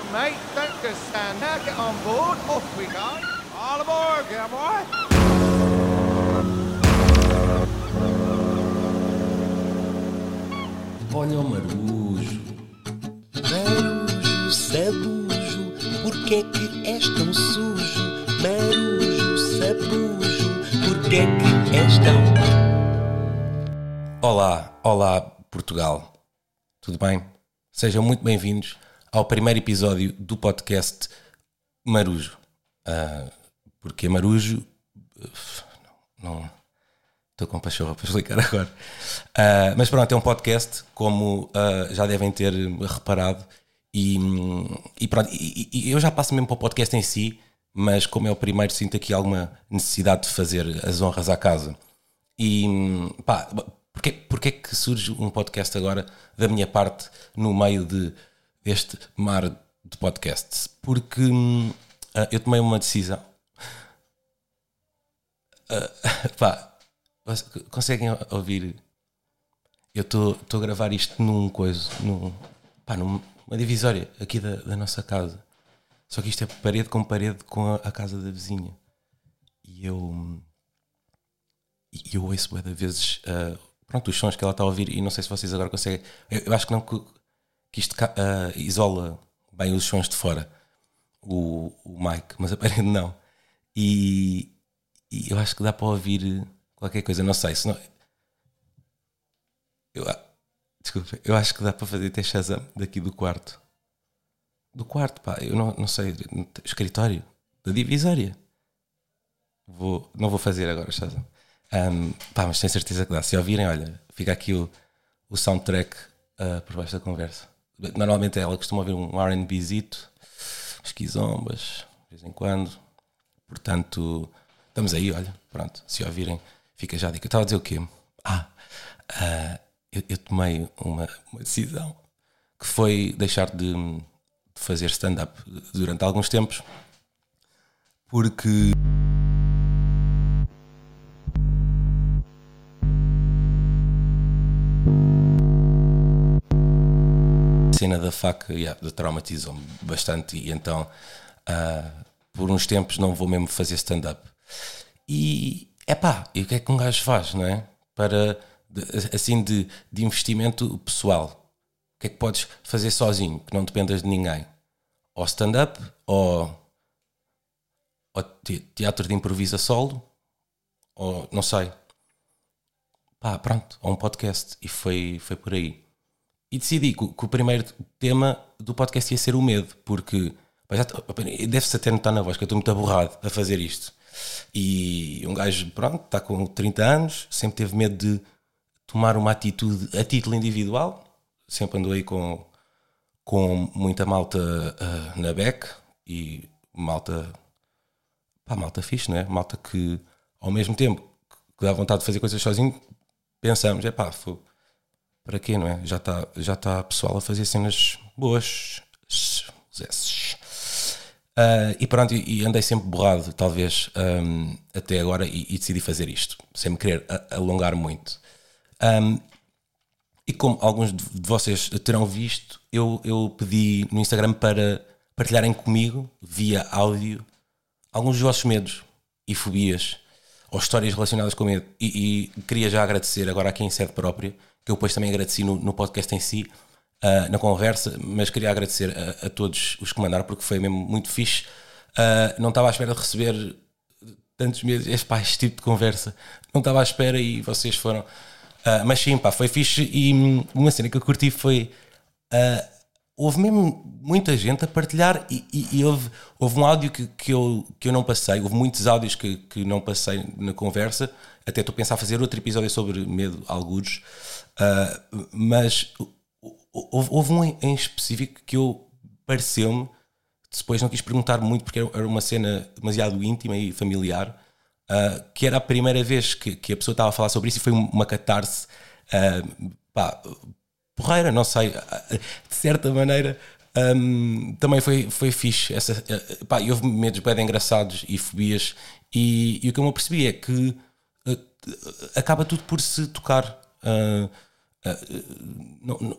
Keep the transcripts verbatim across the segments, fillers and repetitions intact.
mate. Don't just stand there. Get on board. Off we go. All aboard, cowboy. Olha o marujo. Marujo, sabujo, porquê é que és tão sujo? Marujo, sabujo, porquê é que és tão... Olá, olá Portugal. Tudo bem? Sejam muito bem-vindos ao primeiro episódio do podcast Marujo. Uh, porque Marujo... Não... Estou com pachorra para explicar agora. Uh, mas pronto, é um podcast, como uh, já devem ter reparado. E, e pronto, e, e eu já passo mesmo para o podcast em si, mas como é o primeiro, sinto aqui alguma necessidade de fazer as honras à casa. E pá, porquê, porquê que surge um podcast agora da minha parte no meio de, deste mar de podcasts? Porque uh, eu tomei uma decisão. Uh, pá, conseguem ouvir? Eu estou a gravar isto num coisa, num, pá, numa divisória aqui da, da nossa casa. Só que isto é parede com parede com a, a casa da vizinha. E eu e eu ouço bué de vezes uh, pronto, os sons que ela está a ouvir. E não sei se vocês agora conseguem. Eu, eu acho que não que, que isto uh, isola bem os sons de fora, o, o mic, mas a parede não. E, e eu acho que dá para ouvir qualquer coisa, não sei, se não... Eu, desculpa, eu acho que dá para fazer até Shazam daqui do quarto. Do quarto, pá, eu não, não sei, escritório, da divisória. Vou, não vou fazer agora Shazam. Um, pá, mas tenho certeza que dá. Se ouvirem, olha, fica aqui o, o soundtrack uh, por baixo da conversa. Normalmente ela costuma ouvir um R and Bzito, uns quizombas, de vez em quando. Portanto, estamos aí, olha, pronto, se ouvirem... Fica já a dica. Eu estava a dizer o quê? Ah, uh, eu, eu tomei uma, uma decisão que foi deixar de, de fazer stand-up durante alguns tempos, porque a cena da faca yeah, traumatizou-me bastante e então uh, por uns tempos não vou mesmo fazer stand-up. E epá, e o que é que um gajo faz, não é? Para, de, assim, de, de investimento pessoal. O que é que podes fazer sozinho, que não dependas de ninguém? Ou stand-up, ou, ou teatro de improviso a solo, ou não sei. Pá, pronto, ou um podcast. E foi, foi por aí. E decidi que, que o primeiro tema do podcast ia ser o medo, porque pá, já, deve-se até notar na voz que eu estou muito aborrado a fazer isto. E um gajo, pronto, está com trinta anos, sempre teve medo de tomar uma atitude a título individual, sempre andou aí com, com muita malta uh, na beck e malta, pá, malta fixe, não é? Malta que ao mesmo tempo que dá vontade de fazer coisas sozinho, pensamos, é pá, foi, para quê, não é? Já está já tá pessoal a fazer cenas boas, esses. Uh, e pronto, e andei sempre borrado, talvez, um, até agora, e, e decidi fazer isto, sem me querer a, alongar muito. Um, e como alguns de vocês terão visto, eu, eu pedi no Instagram para partilharem comigo, via áudio, alguns dos vossos medos e fobias, ou histórias relacionadas com medo. E, e queria já agradecer, agora aqui em sede própria, que eu depois também agradeci no, no podcast em si, Uh, na conversa, mas queria agradecer a, a todos os que mandaram, porque foi mesmo muito fixe. Uh, não estava à espera de receber tantos meses, este, pá, este tipo de conversa, não estava à espera e vocês foram. Uh, mas sim, pá, foi fixe. E uma cena que eu curti foi uh, houve mesmo muita gente a partilhar e, e, e houve, houve um áudio que, que, eu, que eu não passei, houve muitos áudios que, que não passei na conversa. Até estou a pensar fazer outro episódio sobre medo, algures, uh, mas Houve, houve um em específico que eu pareceu-me, depois não quis perguntar muito porque era uma cena demasiado íntima e familiar, uh, que era a primeira vez que, que a pessoa estava a falar sobre isso e foi uma catarse uh, pá, porreira, não sei, de certa maneira um, também foi, foi fixe. Essa, uh, pá, e houve medos bem engraçados e fobias e, e o que eu me apercebi é que uh, acaba tudo por se tocar. Uh, uh, não, não,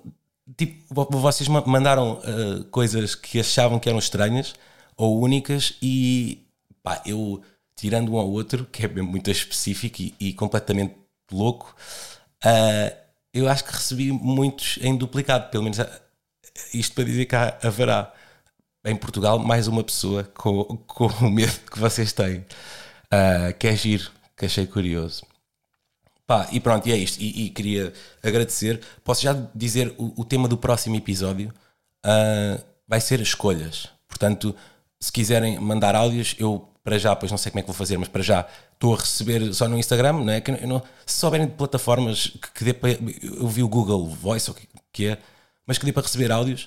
tipo, vo- vocês ma- mandaram uh, coisas que achavam que eram estranhas ou únicas e pá, eu, tirando um ao outro, que é mesmo muito específico e, e completamente louco, uh, eu acho que recebi muitos em duplicado, pelo menos uh, isto para dizer que há, haverá em Portugal mais uma pessoa com, com o medo que vocês têm, uh, que é giro, que achei curioso. Pá, e pronto, e é isto. E, e queria agradecer. Posso já dizer o, o tema do próximo episódio uh, vai ser escolhas. Portanto, se quiserem mandar áudios, eu para já, pois não sei como é que vou fazer, mas para já estou a receber só no Instagram, não é? Que eu não, se souberem de plataformas que, que dê para. Eu vi o Google Voice, ou o que, que é, mas que dê para receber áudios,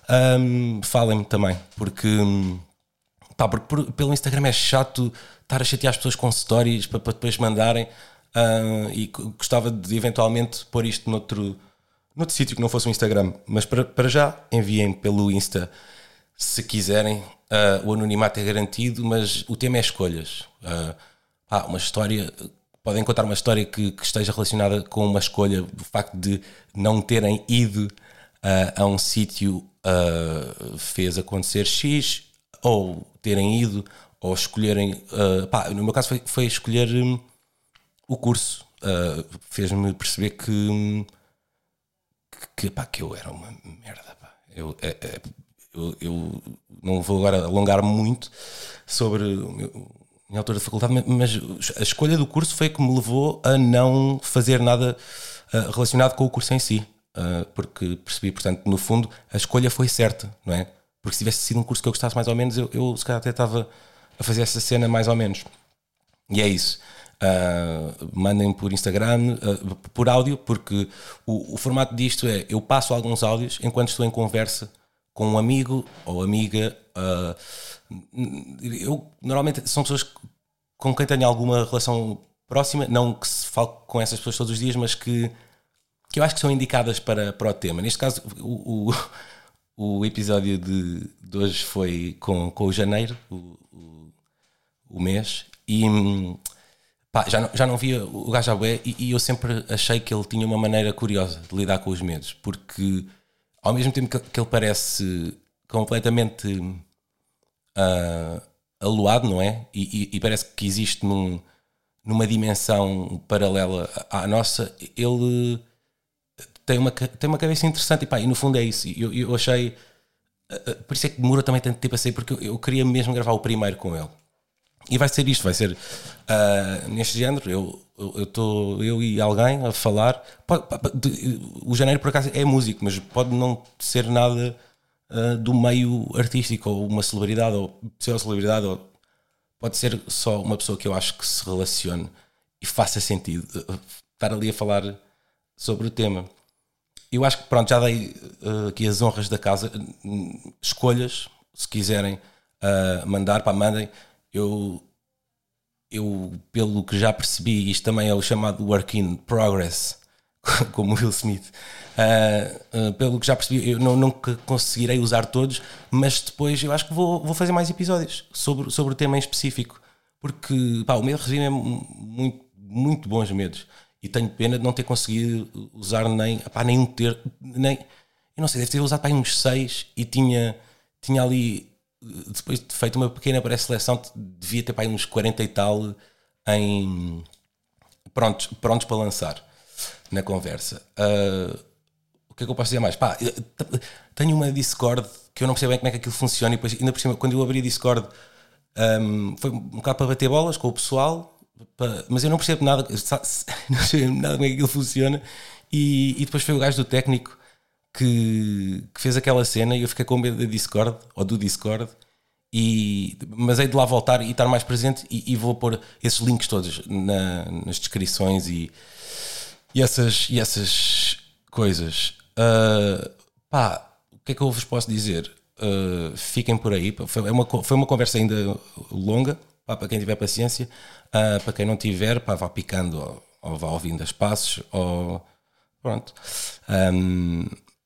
um, falem-me também, porque. Pá, porque por, pelo Instagram é chato estar a chatear as pessoas com stories para, para depois mandarem. Uh, e gostava de eventualmente pôr isto noutro, noutro sítio que não fosse o Instagram, mas para, para já enviem pelo Insta se quiserem. Uh, o anonimato é garantido, mas o tema é escolhas. Uh, ah, uma história, podem contar uma história que, que esteja relacionada com uma escolha, o facto de não terem ido uh, a um sítio uh, fez acontecer X, ou terem ido, ou escolherem. Uh, pá, no meu caso foi, foi escolher. Um, O curso uh, fez-me perceber que, que, pá, que eu era uma merda. Pá. Eu, é, é, eu, eu não vou agora alongar muito sobre a minha altura de faculdade, mas a escolha do curso foi que me levou a não fazer nada uh, relacionado com o curso em si. Uh, porque percebi, portanto, no fundo, a escolha foi certa, não é? Porque se tivesse sido um curso que eu gostasse mais ou menos, eu, eu se calhar até estava a fazer essa cena mais ou menos. E é isso. Uh, mandem por Instagram, uh, por áudio, porque o, o formato disto é: eu passo alguns áudios enquanto estou em conversa com um amigo ou amiga. Uh, eu normalmente são pessoas com quem tenho alguma relação próxima, não que se fale com essas pessoas todos os dias, mas que, que eu acho que são indicadas para, para o tema. Neste caso, o, o, o episódio de, de hoje foi com, com o janeiro, o, o, o mês, e pá, já, não, já não via o gajo à bué, e, e eu sempre achei que ele tinha uma maneira curiosa de lidar com os medos, porque ao mesmo tempo que, que ele parece completamente uh, aluado, não é? E, e, e parece que existe num, numa dimensão paralela à nossa, ele tem uma, tem uma cabeça interessante, e pá, e no fundo é isso. Eu, eu achei, uh, por isso é que demorou também tanto tempo a sair, porque eu, eu queria mesmo gravar o primeiro com ele. E vai ser isto, vai ser uh, neste género. Eu estou eu, eu e alguém a falar. Pode, pode, o janeiro, por acaso, é músico, mas pode não ser nada uh, do meio artístico, ou uma celebridade, ou pseudo-celebridade, ou pode ser só uma pessoa que eu acho que se relacione e faça sentido uh, estar ali a falar sobre o tema. Eu acho que, pronto, já dei uh, aqui as honras da casa. Uh, escolhas, se quiserem uh, mandar, pá, mandem. Eu, eu, pelo que já percebi, isto também é o chamado work in progress, como Will Smith. Uh, uh, pelo que já percebi, eu não, nunca conseguirei usar todos, mas depois eu acho que vou, vou fazer mais episódios sobre, sobre o tema em específico, porque pá, o medo resina é muito, muito bons medos, e tenho pena de não ter conseguido usar nem, pá, nem um ter, nem, eu não sei, deve ter usado pá, uns seis, e tinha, tinha ali. Depois de feito uma pequena pré-seleção, devia ter para aí uns quarenta e tal em prontos, prontos para lançar na conversa. Uh, o que é que eu posso dizer mais? Pá, tenho uma Discord que eu não percebo bem como é que aquilo funciona, e depois, ainda por cima, quando eu abri a Discord, um, foi um bocado para bater bolas com o pessoal, para, mas eu não percebo nada, não percebo nada como é que aquilo funciona, e, e depois foi o gajo do técnico Que, que fez aquela cena, e eu fiquei com medo da Discord, ou do Discord, e, mas hei de lá voltar e estar mais presente, e, e vou pôr esses links todos na, nas descrições e, e, essas, e essas coisas. Uh, pá, o que é que eu vos posso dizer? Uh, fiquem por aí. Foi uma, foi uma conversa ainda longa, pá, para quem tiver paciência. Uh, para quem não tiver, pá, vá picando, ou, ou vá ouvindo as passos, ou pronto. Um,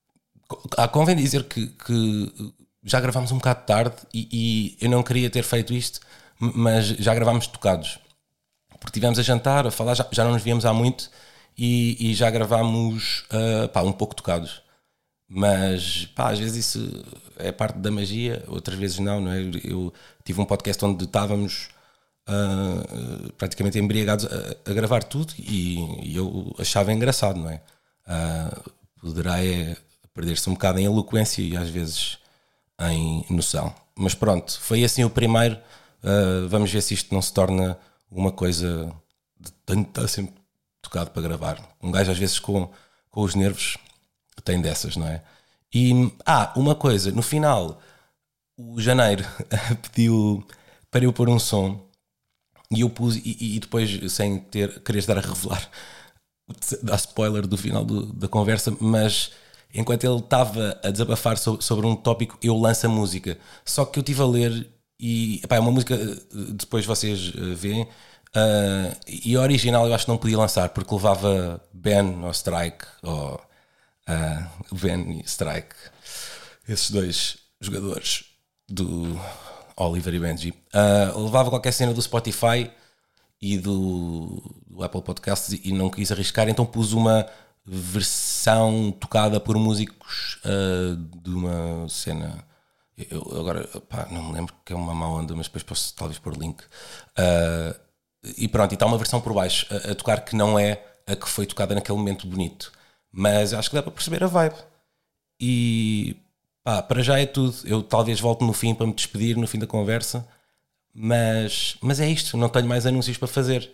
Ah, convém dizer que, que já gravámos um bocado tarde, e, e eu não queria ter feito isto, mas já gravámos tocados, porque estivemos a jantar, a falar, já, já não nos víamos há muito, e, e já gravámos uh, pá, um pouco tocados, Mas pá, às vezes isso é parte da magia, outras vezes não, não é? Eu tive um podcast onde estávamos uh, praticamente embriagados a, a gravar tudo e, e eu achava engraçado, não é? Uh, poderá é perder-se um bocado em eloquência e às vezes em noção. Mas pronto, foi assim o primeiro. Uh, vamos ver se isto não se torna uma coisa de tanto estar sempre tocado para gravar. Um gajo às vezes com, com os nervos tem dessas, não é? E, ah, uma coisa, no final o Janeiro pediu para eu pôr um som e eu pus, e, e depois sem ter, queres dar a revelar, dar spoiler do final do, da conversa, mas enquanto ele estava a desabafar sobre, sobre um tópico, eu lanço a música. Só que eu estive a ler e epá, é uma música, depois vocês veem, uh, e a original eu acho que não podia lançar porque levava ban ou strike, ou uh, ban e strike, esses dois jogadores do Oliver e Benji. Uh, levava qualquer cena do Spotify e do, do Apple Podcasts e não quis arriscar, então pus uma versão tocada por músicos uh, de uma cena. Eu agora pá, não me lembro, que é uma má onda, mas depois posso talvez pôr link. Uh, e pronto, e está uma versão por baixo a, a tocar que não é a que foi tocada naquele momento bonito, mas acho que dá para perceber a vibe. E pá, para já é tudo. Eu talvez volte no fim para me despedir, no fim da conversa, mas, mas é isto, não tenho mais anúncios para fazer.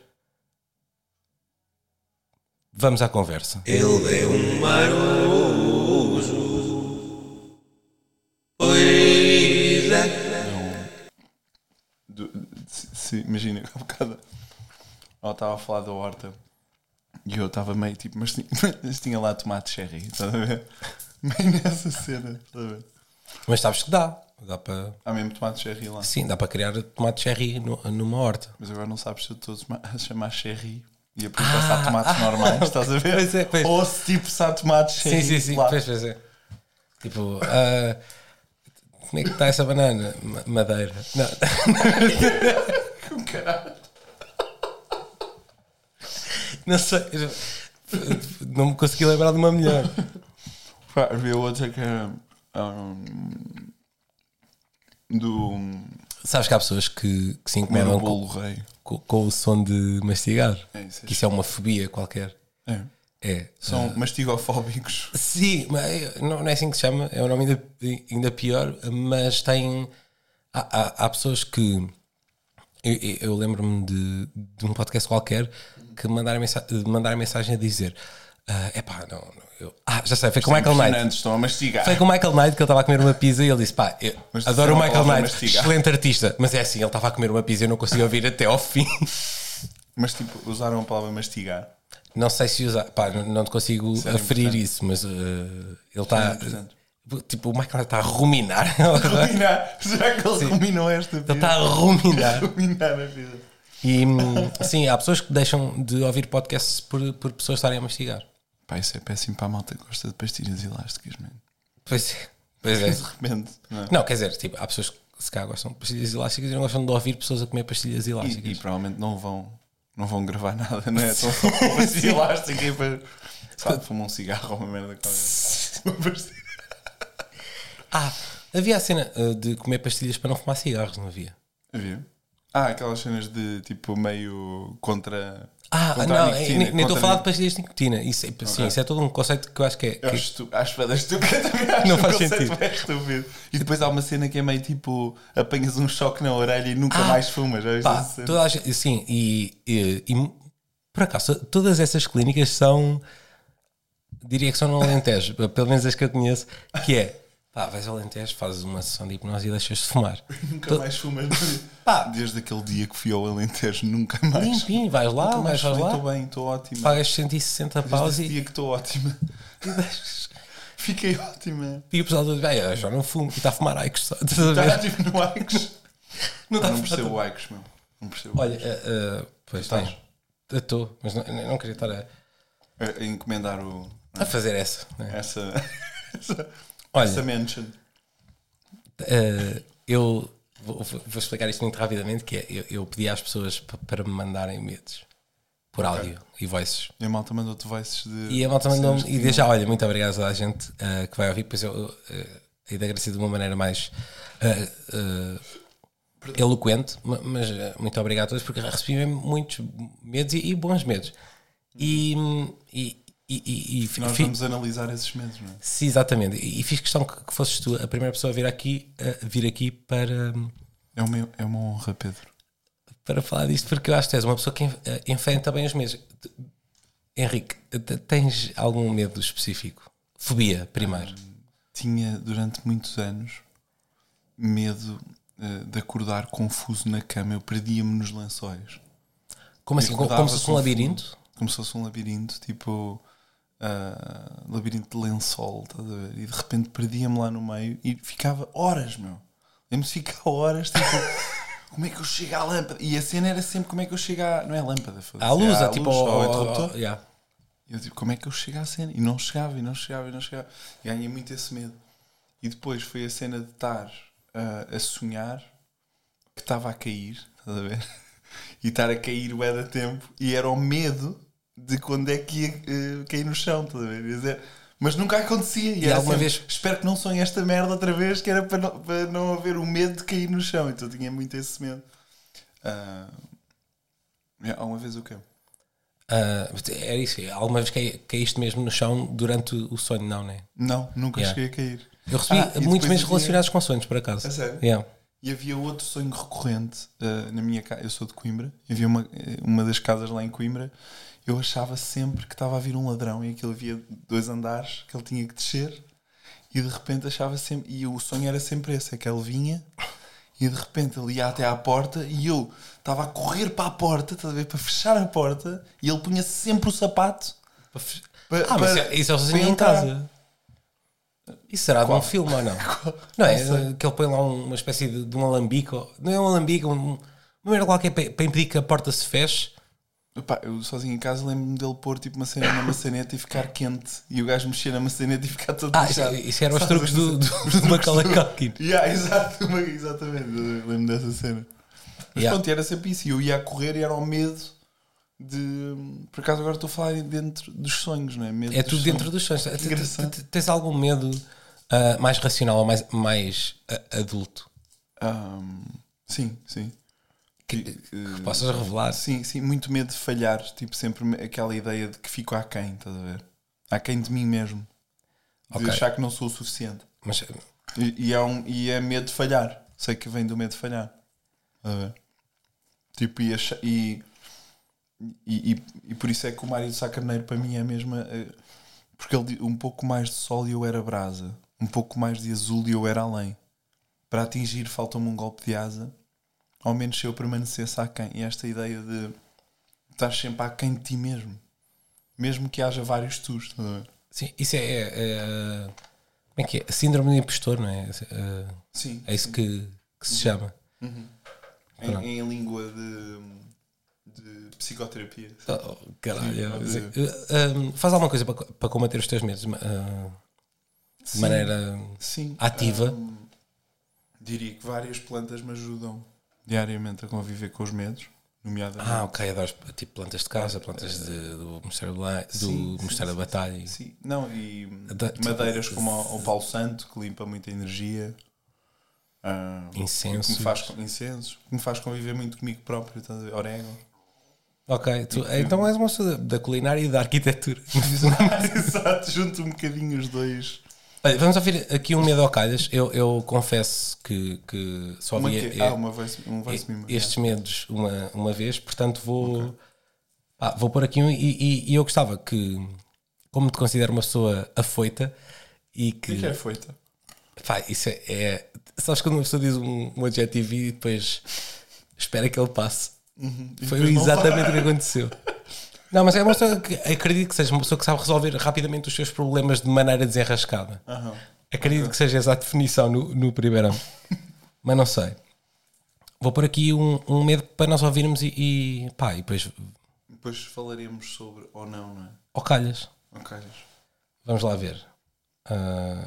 Vamos à conversa. Ele é um marojo. Pois é. Do- se, se- imagina, há bocado ela estava a falar da horta e eu estava meio tipo, mas tinha, mas tinha lá tomate cherry, estás a ver? Meio nessa cena, estás a ver? Mas sabes que dá, dá para, Há mesmo tomate cherry lá. sim, dá para criar tomate cherry no- numa horta. Mas agora não sabes se eu estou a chamar cherry e a perguntar se há tomates normais, estás a ver? Pois é, pois. Ou se tipo se há tomates cherry. Sim, sim, sim, lá. pois, pois é. Tipo, ah, como é que está essa banana? Ma- Madeira. Não. Com caralho. Não sei. Não me consegui lembrar de uma melhor. Pá, havia outra que era um, do Sabes que há pessoas que, que se comer incomodam o com, bolo rei. com, com o som de mastigar. É, isso é Que isso é uma fobia qualquer. É. É. São mastigofóbicos. Sim, mas não, não é assim que se chama, é um nome ainda, ainda pior, mas tem. Há, há, há pessoas que. Eu, eu- eu lembro-me de, de um podcast qualquer que mandaram mensa mandaram mensagem a dizer: é epá, não, não, eu, ah, já sei, foi com o Michael Knight. Impressionantes, estão a mastigar. Foi com o Michael Knight que ele estava a comer uma pizza e ele disse: pá, eu Mas adoro o disseram a Michael palavra Knight, mastigar. excelente artista, mas é assim, ele estava a comer uma pizza e eu não conseguia ouvir até ao fim. Mas tipo, usaram a palavra mastigar. Não sei se usar, pá, não, não te consigo Isso era aferir importante. isso, mas uh, ele está. importante. Tipo, o Michael está a ruminar. Ruminar. Já que ele ruminou esta vida. Ele está a ruminar. ruminar a vida. E hum, sim, há pessoas que deixam de ouvir podcasts por, por pessoas estarem a mastigar. Pá, isso é péssimo para a malta que gosta de pastilhas elásticas, mano. Pois é. Pois é. De repente. Não é? Não, quer dizer, tipo, há pessoas que se calhar gostam de pastilhas elásticas e não gostam de ouvir pessoas a comer pastilhas E, elásticas. e provavelmente não vão, não vão gravar nada, não é? Estão só com pastilha elástica e para. Sabe, fumam um cigarro ou uma merda qualquer. Ah, havia a cena uh, de comer pastilhas para não fumar cigarros, não havia? Havia? Ah, aquelas cenas de tipo meio contra. Ah, contra não, a nicotina, nem nem estou a contra falar a de pastilhas de nicotina. Isso é, sim, isso é todo um conceito que eu acho que é. Eu que- acho, estu- acho bem estúpido também. Acho Não um faz conceito sentido. bem estúpido. E depois há uma cena que é meio tipo: apanhas um choque na orelha e nunca Ah, mais fumas. Já viste Pá, essa cena? toda a gente, sim, e, e, e por acaso, todas essas clínicas são, diria que são no Alentejo, pelo menos as que eu conheço, que é, pá, vais ao Alentejo, fazes uma sessão de hipnose e deixas de fumar. Nunca To- mais fumas. Pá. Desde aquele dia que fui ao Alentejo, nunca mais. Limpinho, vais lá, Nunca mais vais fumei. lá, Estou bem, estou ótima. pagas cento e sessenta Desde paus esse e, dia que estou ótima. e deixas. Fiquei ótima. E o pessoal todo, "Bem, eu já não fumo, e está a fumar Aikos só. Estás a ver? Está tipo no Aikos. Não está a Não fumar. percebo o Aikos, meu. Não percebo. Olha, uh, uh, pois Estás? tens. Eu estou, mas não, não queria estar a, A, a encomendar o, a fazer essa. Né? essa, essa, Olha. essa mention. Uh, eu vou, vou explicar isto muito rapidamente, que é, eu, eu pedi às pessoas pa- para me mandarem medos. por áudio e voices. E a malta mandou-te voices de. E a malta mandou-me, cenas que e tinham- desde já, olha, muito obrigado a toda a gente uh, que vai ouvir, pois eu uh, hei de agradecer de uma maneira mais uh, uh, eloquente, ma- mas uh, muito obrigado a todos, porque recebi mesmo muitos medos e, e bons medos. E, e, e, e, e Nós fi- vamos analisar esses medos, não é? sim, exatamente. E, e fiz questão que, que fosses tu a primeira pessoa a vir aqui, a vir aqui para, É uma, é uma honra, Pedro. para falar disto, porque eu acho que tu és uma pessoa que en- uh, enfrenta bem os medos. Henrique, t- tens algum medo específico? Fobia, primeiro. Tinha durante muitos anos medo eh, de acordar confuso na cama. Eu perdia-me nos lençóis. Como assim? Como, acordava como se fosse um confuso. labirinto? Como se fosse um labirinto, tipo ah, labirinto de lençol, estás a ver? E de repente perdia-me lá no meio e ficava horas, meu. Lembro-me de ficar horas, tipo, como é que eu chego à lâmpada? E a cena era sempre como é que eu chego à. Não é a lâmpada, foda-se, À luz, é é à tipo luz, ao, ao ao- interruptor. ao- yeah. E eu tipo, como é que eu chego à cena? E não chegava, e não chegava, e não chegava. E ganhei muito esse medo. E depois foi a cena de estar ah, a sonhar que estava a cair, estás a ver? E estar a cair bué da tempo. E era o medo de quando é que ia eh, cair no chão, estás a ver? Ia dizer, mas nunca acontecia. E, E era alguma sempre, vez- espero que não sonhe esta merda outra vez, que era para não, para não haver o medo de cair no chão. Então eu tinha muito esse medo. Ah, é, alguma vez o quê? Ah, era isso. Alguma vez cai- caíste mesmo no chão durante o sonho? Não, né? Não, nunca Yeah. cheguei a cair. Eu recebi Ah, e muitos depois medos havia- relacionados com sonhos, por acaso. A sério? Yeah. E havia outro sonho recorrente uh, na minha casa. Eu sou de Coimbra. Havia uma, uma das casas lá em Coimbra. Eu achava sempre que estava a vir um ladrão e aquilo havia dois andares que ele tinha que descer. E de repente achava sempre. E o sonho era sempre esse: é que ele vinha e de repente ele ia até à porta e eu estava a correr para a porta, estás a ver, para fechar a porta e ele punha sempre o sapato. Para, Ah, mas para- isso é- isso é o para sozinho em entrar. casa. Isso será de Qual? um filme ou não? Não é? Não sei. Que ele põe lá uma espécie de, de um alambique. ou- Não é um alambique, um, uma maneira qualquer para, para impedir que a porta se feche. Epá, eu sozinho em casa lembro-me dele pôr tipo uma cena na maçaneta e ficar quente e o gajo mexer na maçaneta e ficar todo Ah, isso, lixado. isso eram os Sabes? truques do, do, do Macaulay Culkin. Yeah, exato, uma- exatamente, eu lembro dessa cena. Mas Yeah. pronto, era sempre isso. E eu ia a correr e era o medo de. Por acaso agora estou a falar dentro dos sonhos, não é? Medo É dos tudo sonhos. dentro dos sonhos. Que T- engraçado. t- t- Tens algum medo ah, mais racional ou mais, mais ah, adulto? Ahm, sim, sim. Que, Que, que eh, possas revelar? Sim, sim, muito medo de falhar. Tipo, sempre me- aquela ideia de que fico aquém, estás a ver? Aquém de mim mesmo. De Ok. achar que não sou o suficiente. Mas E, e é um, e é medo de falhar. Sei que vem do medo de falhar. Estás a ver? Tipo, e, acha- e, e, e, e por isso é que o Mário de Sá Carneiro para mim é a mesma. eh, Porque ele di- um pouco mais de sol e eu era brasa. Um pouco mais de azul e eu era além. Para atingir falta-me um golpe de asa. Ao menos se eu permanecesse aquém. E esta ideia de estar sempre aquém de ti mesmo. Mesmo que haja vários tus. Estás a ver? sim, isso é, é, é, como é que é? Síndrome do impostor, não é? É, Sim. é isso que, que se chama. Pronto. Em, em língua de, de psicoterapia. Oh, caralho. Sim, Mas, mas- uh, um, faz alguma coisa para, para combater os teus medos uh, de Sim. maneira Sim, ativa? hum, diria que várias plantas me ajudam diariamente a conviver com os medos, nomeadamente. Ah, ok, adoro tipo plantas de casa, plantas de, do Ministério da Bla- do Sim, sim, Ministério sim, da Batalha. e- Sim, não, e Da- madeiras como o, o Paulo Santo, que limpa muita energia. Ah, Incensos. que me faz incensos, que me faz conviver muito comigo próprio, estás a ver? Orégano. Ok, tu, então és uma pessoa da, da culinária e da arquitetura. Exato, junto um bocadinho os dois. Olha, vamos ouvir aqui um medo ao calhas. Eu, eu confesso que, que só Uma vi que- é- ah, uma voice, um voice memo, estes medos uma, uma vez, portanto vou, pá, vou pôr aqui um. E, e- e eu gostava que, como te considero uma pessoa afoita e O que é que. que é feita? Pá, isso é, é. Sabes quando uma pessoa diz um, um adjetivo e depois espera que ele passe? E Foi depois não exatamente o vai. que aconteceu. Não, mas é uma pessoa que acredito que seja uma pessoa que sabe resolver rapidamente os seus problemas de maneira desenrascada. Aham. Acredito que seja essa a definição no, no primeiro ano. Mas não sei. Vou pôr aqui um, um medo para nós ouvirmos e, e pá, e depois Depois falaremos sobre ou não, não é? ao calhas. Ok. Vamos lá ver. Ah,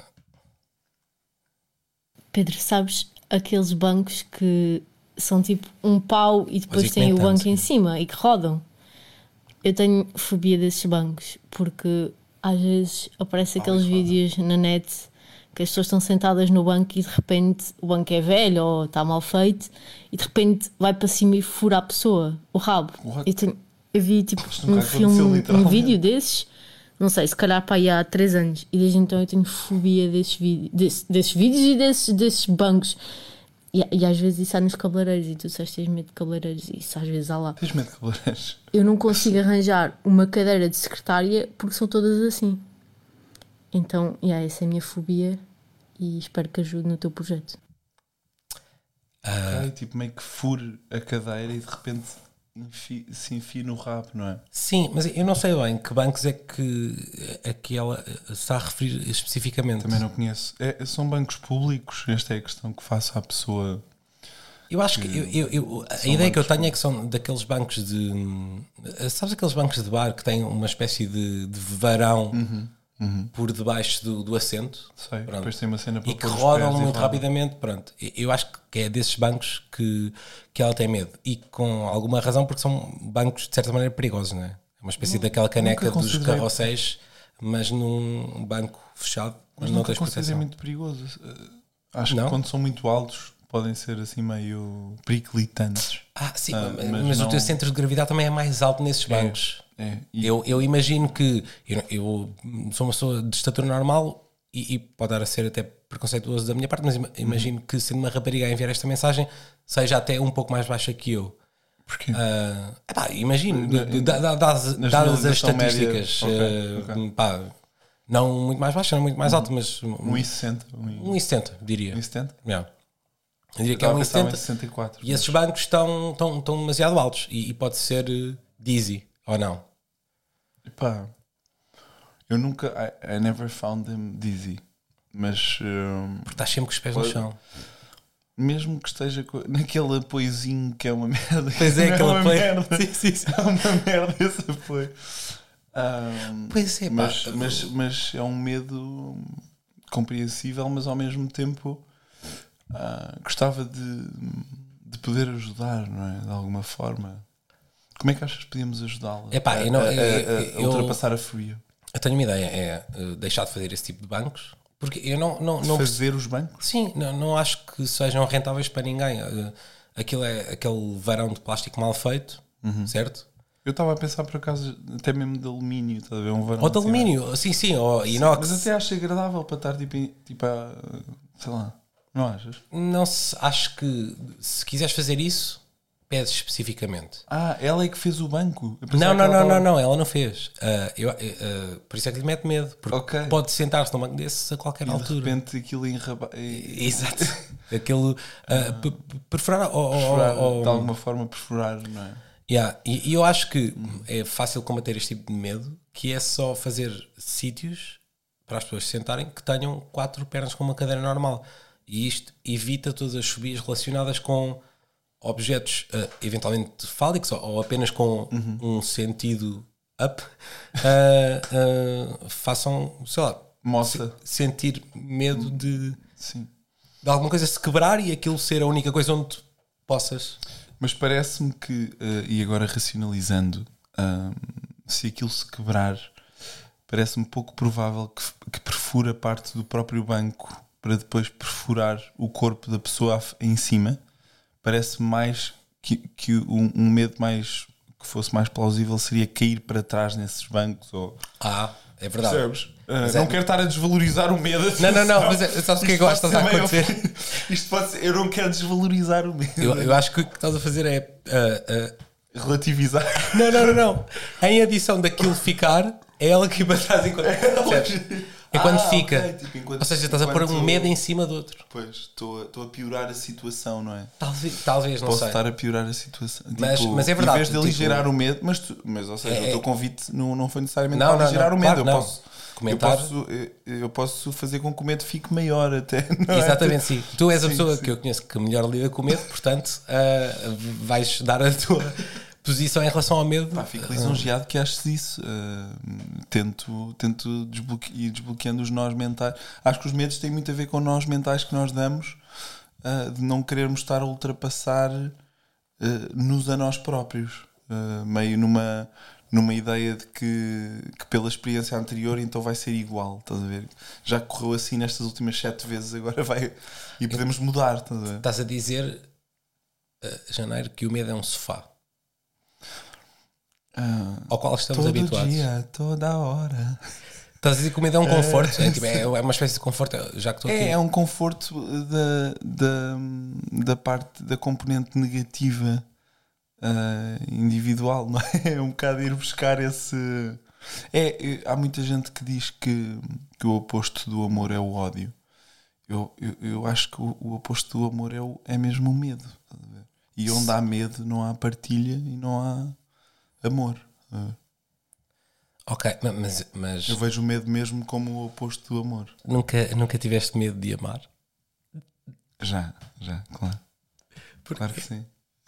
Pedro, sabes aqueles bancos que são tipo um pau e depois Mas e tem o comentando, banco em sim. cima e que rodam? eu tenho fobia desses bancos, porque às vezes aparecem aqueles vídeos na net que as pessoas estão sentadas no banco e de repente o banco é velho ou está mal feito e de repente vai para cima e fura a pessoa, o rabo. What? Eu, tenho, eu vi tipo Isto nunca um aconteceu, filme, um literalmente. vídeo desses, não sei, se calhar para aí há três anos, e desde então eu tenho fobia desses, vídeos, desse, desses vídeos e desses, desses bancos. E, e às vezes isso há nos cabeleireiros e tu disseste tens medo de cabeleireiros e isso às vezes há lá. Tens medo de cabeleireiros? Eu não consigo arranjar uma cadeira de secretária porque são todas assim. Então, yeah, essa é a minha fobia e espero que ajude no teu projeto. Ok, tipo meio que fure a cadeira e de repente enfi- se enfia no rabo, não é? Sim, mas eu não sei bem que bancos é que, é que ela se está a referir especificamente. Também não conheço. É, são bancos públicos? Esta é a questão que faço à pessoa. Eu acho que eu, eu- eu- a São ideia que eu bancos tenho é que são daqueles bancos de. Sabes aqueles bancos de bar que têm uma espécie de, de varão por debaixo do, do assento? Sei, Pronto. depois tem uma cena para E que pôr os rodam pés e muito roda. rapidamente. Pronto. Eu acho que é desses bancos que, que ela tem medo. E com alguma razão, porque são bancos de certa maneira perigosos, não é? É uma espécie daquela caneca nunca dos considerei- carrosséis, mas num banco fechado. Mas não nunca tens considero proteção. muito perigoso. Uh, Acho Não? que quando são muito altos podem ser assim meio periclitantes. Ah, sim, Ah, mas, mas mas não- o teu centro de gravidade também é mais alto nesses bancos. É, e Eu, eu imagino que eu, eu sou uma pessoa de estatura normal e, e pode dar a ser até preconceituoso da minha parte, mas ima- imagino que sendo uma rapariga a enviar esta mensagem seja até um pouco mais baixa que eu. porquê? Ah, epá, imagino, Na- da- da- da- dadas, na dadas as generalização média, estatísticas, ok, ah, ok. pá, não muito mais baixa, não muito mais alta, mas um e sessenta. um e setenta, diria. um e setenta? Yeah. Eu diria que é Estava um a e pensar em setenta. sessenta e quatro. E esses bancos estão, estão, estão demasiado altos e, e pode ser eh, dizzy ou não. Epá, eu nunca. I, I never found them dizzy. Mas um, Porque estás sempre com os pés no Pode- chão. mesmo que esteja co- naquele apoiozinho que é uma merda. Pois é, não aquele uma apoio. merda. Sim, sim, sim. É uma merda esse apoio. Um, Pois é, pá. mas, mas, mas é um medo compreensível, mas ao mesmo tempo ah, gostava de, de poder ajudar, não é? De alguma forma. Como é que achas que podíamos ajudá-la Epá, a, eu não- a- a- eu- a eu- ultrapassar a fobia? Eu tenho uma ideia, é eh, deixar de fazer esse tipo de bancos. Porque eu não, não, não perce- Fazer os bancos? Sim, não, não acho que sejam rentáveis para ninguém. Eh, Aquilo é aquele varão de plástico mal feito, certo? Eu estava a pensar por acaso até mesmo de alumínio, estás a ver? Um varão Ou de assim, alumínio, sim, sim, ou inox. mas até acho agradável para estar tipo, em- tipo a, sei lá, não achas? Não se, acho que se quiseres fazer isso, pedes especificamente. Ah, ela é que fez o banco. Eu Não, pensava não, que ela não, não, estava- não, ela não fez. Ah, eu, ah, por isso é que lhe mete medo, porque Ok. pode sentar-se num banco desses a qualquer E de altura. repente aquilo enraba... e- Exato. Aquele ah, pe- pe- perfurar ou, ou- perfurar, ou- de alguma forma perfurar, não é? Yeah, E, e eu acho que é fácil combater este tipo de medo, que é só fazer sítios para as pessoas se sentarem que tenham quatro pernas com uma cadeira normal. E isto evita todas as fobias relacionadas com objetos ah, eventualmente fálicos ou, ou apenas com um sentido up, ah, ah, façam, sei lá, Moça, sentir medo de, sim. de alguma coisa se quebrar e aquilo ser a única coisa onde tu possas. Mas parece-me que, eh, e agora racionalizando, ahm, se aquilo se quebrar, parece-me pouco provável que, que perfura parte do próprio banco para depois perfurar o corpo da pessoa af- em cima. Parece mais que, que um, um medo mais que fosse mais plausível seria cair para trás nesses bancos. Ou... Ah, é verdade. Percebes? Ah, Mas não é- quero estar a desvalorizar o medo. Não, não, não, atenção. mas é- sabes o que é Isto que eu acho que pode está a ser meio- acontecer? Isto pode ser, eu não quero desvalorizar o medo. Eu, eu acho que o que estás a fazer é. ah, ah, Relativizar. não, não, não, não. Em adição daquilo ficar, é ela que ir para trás enquanto. percebes? É quando Ah, fica. ok, tipo, enquanto- Ou seja, estás a pôr um enquanto- medo em cima do outro. Pois, estou a, estou a piorar a situação, não é? Talvez, talvez não Posso sei. estar a piorar a situação. Mas- Tipo, mas é verdade, Em vez de tipo- aligerar o medo, mas, tu, mas ou seja, É- o teu convite não, não foi necessariamente Não, para não, aligerar não, o medo. claro eu, que não. posso, Comentar- eu, posso, eu, eu posso fazer com que o medo fique maior até. não é? Exatamente, sim. Tu és a Sim, pessoa sim. que eu conheço que melhor lida com o medo, portanto, ah, vais dar a tua posição em relação ao medo. Pá, fico lisonjeado que aches isso. Uh, tento tento desbloque- ir desbloqueando os nós mentais. Acho que os medos têm muito a ver com nós mentais que nós damos, uh, de não querermos estar a ultrapassar uh, nos a nós próprios. Uh, meio numa, numa ideia de que, que pela experiência anterior então vai ser igual, estás a ver? Já correu assim nestas últimas sete vezes, agora vai e podemos mudar, estás a ver? Estás a dizer, uh, Janeiro, que o medo é um sofá Ah, ao qual estamos todo habituados. dia, toda a hora. Estás a dizer que o medo é um conforto, é, tipo, é, é uma espécie de conforto, já que estou aqui. É, é um conforto da, da, da parte da componente negativa uh, individual, não é? É um bocado ir buscar esse. É, é, há muita gente que diz que, que o oposto do amor é o ódio. Eu, eu, eu acho que o, o oposto do amor é, o, é mesmo o medo. Estás a ver? E onde há medo não há partilha e não há amor. Uh. Ok, mas, mas Eu vejo o medo mesmo como o oposto do amor. nunca, nunca tiveste medo de amar? Já, já, claro. Porquê? Claro que sim.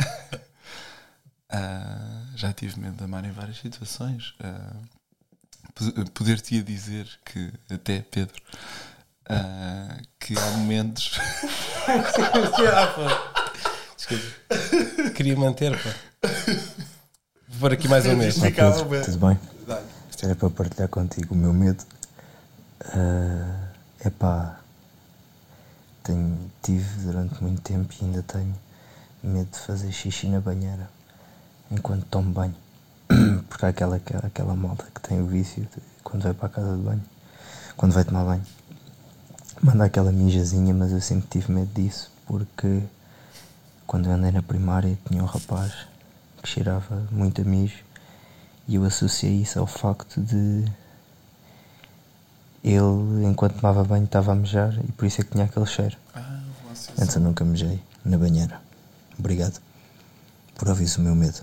Ah, já tive medo de amar em várias situações. Ah, po- Poder-te-ia dizer que, até Pedro, ah, que há momentos. Desculpa. Queria manter, pá. Vou pôr aqui mais um mês. Isto ficava Pedro, bem. tudo bem? Dá-lhe. Isto era para partilhar contigo o meu medo. É epá, tenho, tive durante muito tempo e ainda tenho medo de fazer xixi na banheira enquanto tomo banho. Porque há aquela, aquela, aquela malta que tem o vício de, quando vai para a casa de banho, quando vai tomar banho, manda aquela mijazinha, mas eu sempre tive medo disso porque quando eu andei na primária tinha um rapaz que cheirava muito a mijo e eu associei isso ao facto de ele, enquanto tomava banho, estava a mejar e por isso é que tinha aquele cheiro. Ah, você Antes eu nunca mejei na banheira. Obrigado por ouvir o meu medo.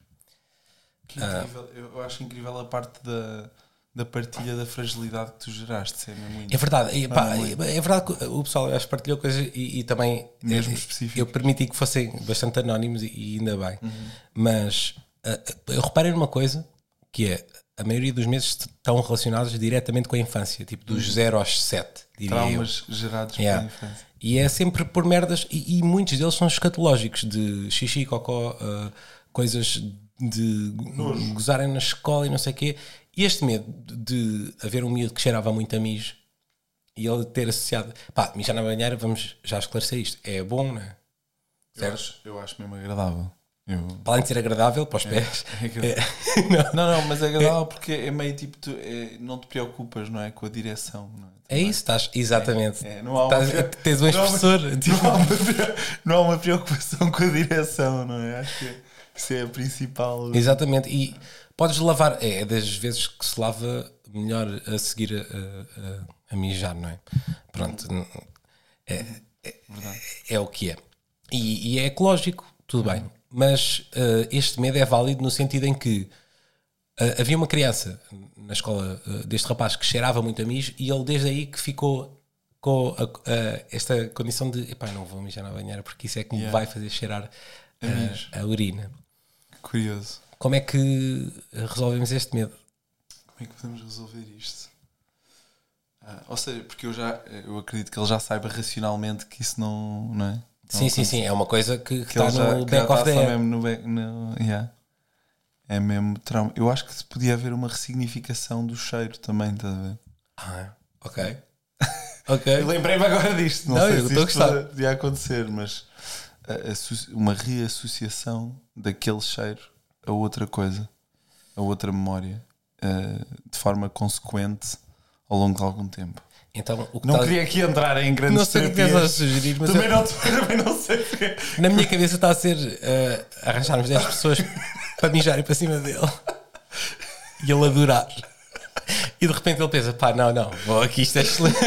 Que incrível. Eu acho incrível a parte da, da partilha da fragilidade que tu geraste. Isso é mesmo muito. É verdade, e, pá, Ah, muito. é verdade que o pessoal acho, que partilhou coisas e, e também Mesmo eh, específicas. eu permiti que fossem bastante anónimos e, e ainda bem. Uhum. Mas uh, eu reparei numa coisa que é a maioria dos meses estão relacionados diretamente com a infância, tipo dos zero aos sete, diria eu. Traumas gerados Yeah. pela infância. E é sempre por merdas, e, e muitos deles são escatológicos, de xixi, cocó, uh, coisas de go- gozarem na escola e não sei o quê. E este medo de haver um miúdo que cheirava muito a mijo e ele ter associado, pá, mijar na banheira, vamos já esclarecer isto, é bom, não é? Eu Certo? acho, eu acho mesmo agradável. Eu... Para além de ser agradável para os pés, É agradável. Não, não, mas é agradável porque é meio tipo, tu, é, não te preocupas, não é? Com a direção, não é? é isso, estás, exatamente. É, não há uma- Estás- tens um não há uma- expressor, tipo, Não há, uma, pre- não há uma preocupação com a direção, não é? Acho que isso é a principal. exatamente, e podes lavar, é das vezes que se lava melhor a seguir a, a, a- a mijar, não é? Pronto, é, é, é o que é. E, e é ecológico, tudo bem, mas uh, este medo é válido no sentido em que uh, havia uma criança na escola uh, deste rapaz que cheirava muito a mijo e ele desde aí que ficou com a- a- esta condição de epá, não vou mijar na banheira porque isso é que me Yeah. vai fazer cheirar A uh, mijo. a urina. Curioso. Como é que resolvemos este medo? Como é que podemos resolver isto? Ah, ou seja, porque eu já eu acredito que ele já saiba racionalmente que isso não, não é? Não Sim, sim, acontece. sim. É uma coisa que, que Que ele está já, no que já back of está the só head. mesmo no back, no, yeah. É mesmo trauma. Eu acho que se podia haver uma ressignificação do cheiro também, estás a ver? Ah, ok. Ok. Eu lembrei-me agora disto, não, Não, sei eu se estou a isto gostar. podia acontecer, mas a- associ- uma reassociação daquele cheiro a outra coisa, a outra memória, eh, de forma consequente ao longo de algum tempo. Então, o que Não estás- queria aqui entrar em grandes Não sei o que estás a terapias. sugerir, mas Também eu- não, também não sei porque. na minha cabeça está a ser uh, arranjarmos dez pessoas para mijarem para cima dele e ele adorar. E de repente ele pensa: pá, não, não, vou aqui, isto é excelente.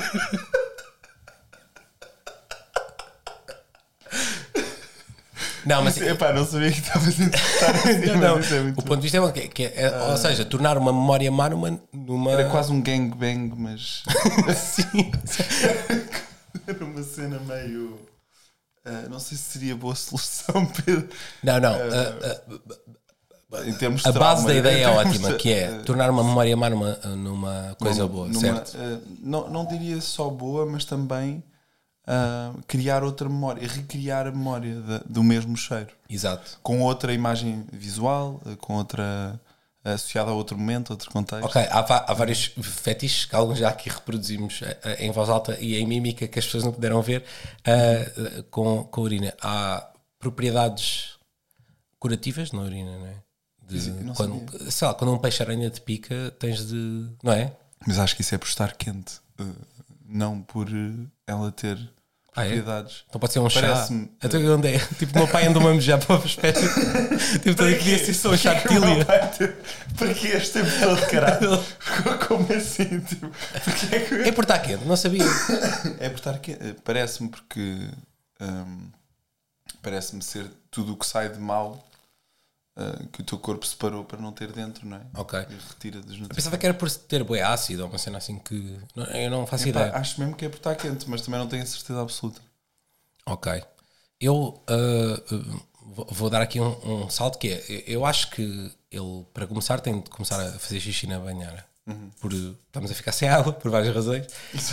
Não, mas Mas, epá, não sabia que estavas a interpretar assim, não, não. mas isso é muito O ponto de vista é, bom, que, que é- é- ou seja, tornar uma memória má numa. numa... Era quase um gangbang, mas Sim. era uma cena meio. ah, não sei se seria boa solução, Pedro. Não, não. Ah, a- a- Em termos de A base trauma, da ideia é em termos ótima, de- que é tornar uma memória má numa, numa coisa numa- boa, numa, certo? ah, não, não diria só boa, mas também ah, criar outra memória, recriar a memória da- do mesmo cheiro. Exato. Com outra imagem visual, ah, com outra associado a outro momento, outro contexto. Ok, há, va- há vários fetiches que alguns já aqui reproduzimos eh, eh, em voz alta e em mímica que as pessoas não puderam ver eh, eh, com, com a urina. Há propriedades curativas na urina, não é? De, Sim, não quando, sei lá, quando um peixe-aranha te pica, tens de. Não é? Mas acho que isso é por estar quente, uh, não por uh, ela ter Ah, é? propriedades. Então pode ser um chá. Parece-me- Até onde é? Tipo, o meu pai andou-me a mejar para os pés. Tipo, também podia ser só um chá de tília. Para que este tempo todo, caralho? Como assim? Tipo, porque é que... É por estar quente, não sabia. É por estar quente. Parece-me porque hum, parece-me ser tudo o que sai de mal uh, que o teu corpo separou para não ter dentro, não é? Ok. E retira dos Eu nutrientes. pensava que era por ter bué ácido ou uma cena assim que. não- Eu não faço Epá, ideia. acho mesmo que é por estar quente, mas também não tenho a certeza absoluta. Ok. Eu uh, uh, vou- vou dar aqui um, um salto que é. Eu acho que ele, para começar, tem de começar a fazer xixi na banheira. Por, estamos a ficar sem água, por várias razões.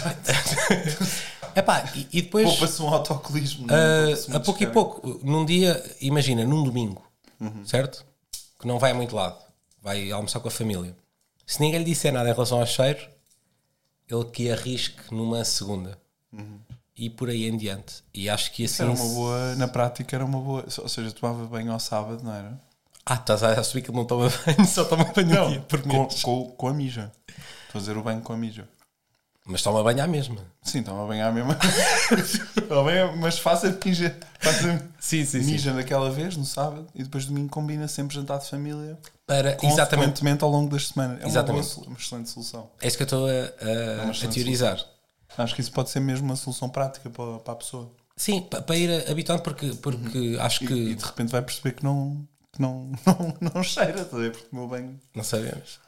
Epá, e, e depois. Poupa-se um autocolismo. não é? Uh, Poupa-se a muito pouco e descarga. pouco, num dia, imagina, num domingo, certo? Que não vai a muito lado, vai almoçar com a família. Se ninguém lhe disser nada em relação ao cheiro, ele que arrisque numa segunda e por aí em diante. E acho que Isso assim. era uma boa, na prática era uma boa. Ou seja, tomava banho ao sábado, não era? Ah, estás a assumir que ele não toma banho, só toma banho um dia por com, mês. com, com a mija. Fazer o banho com a mija. Mas toma banho à mesma. Sim, toma banho à mesma. Toma banho, mas faça mija. Faça Sim, sim, mija daquela vez, no sábado, e depois domingo combina sempre jantar de família. Para, exatamente. Consequentemente ao longo das semanas. É uma, boa, Exatamente. sol- uma excelente solução. É isso que eu estou a, a, uma a excelente teorizar. Acho que isso pode ser mesmo uma solução prática para, para a pessoa. Sim, pa- para ir habituando, porque, porque acho que. E, e de repente vai perceber que não, que não, não, não cheira, tá a ver? Porque o meu banho. Não sabemos.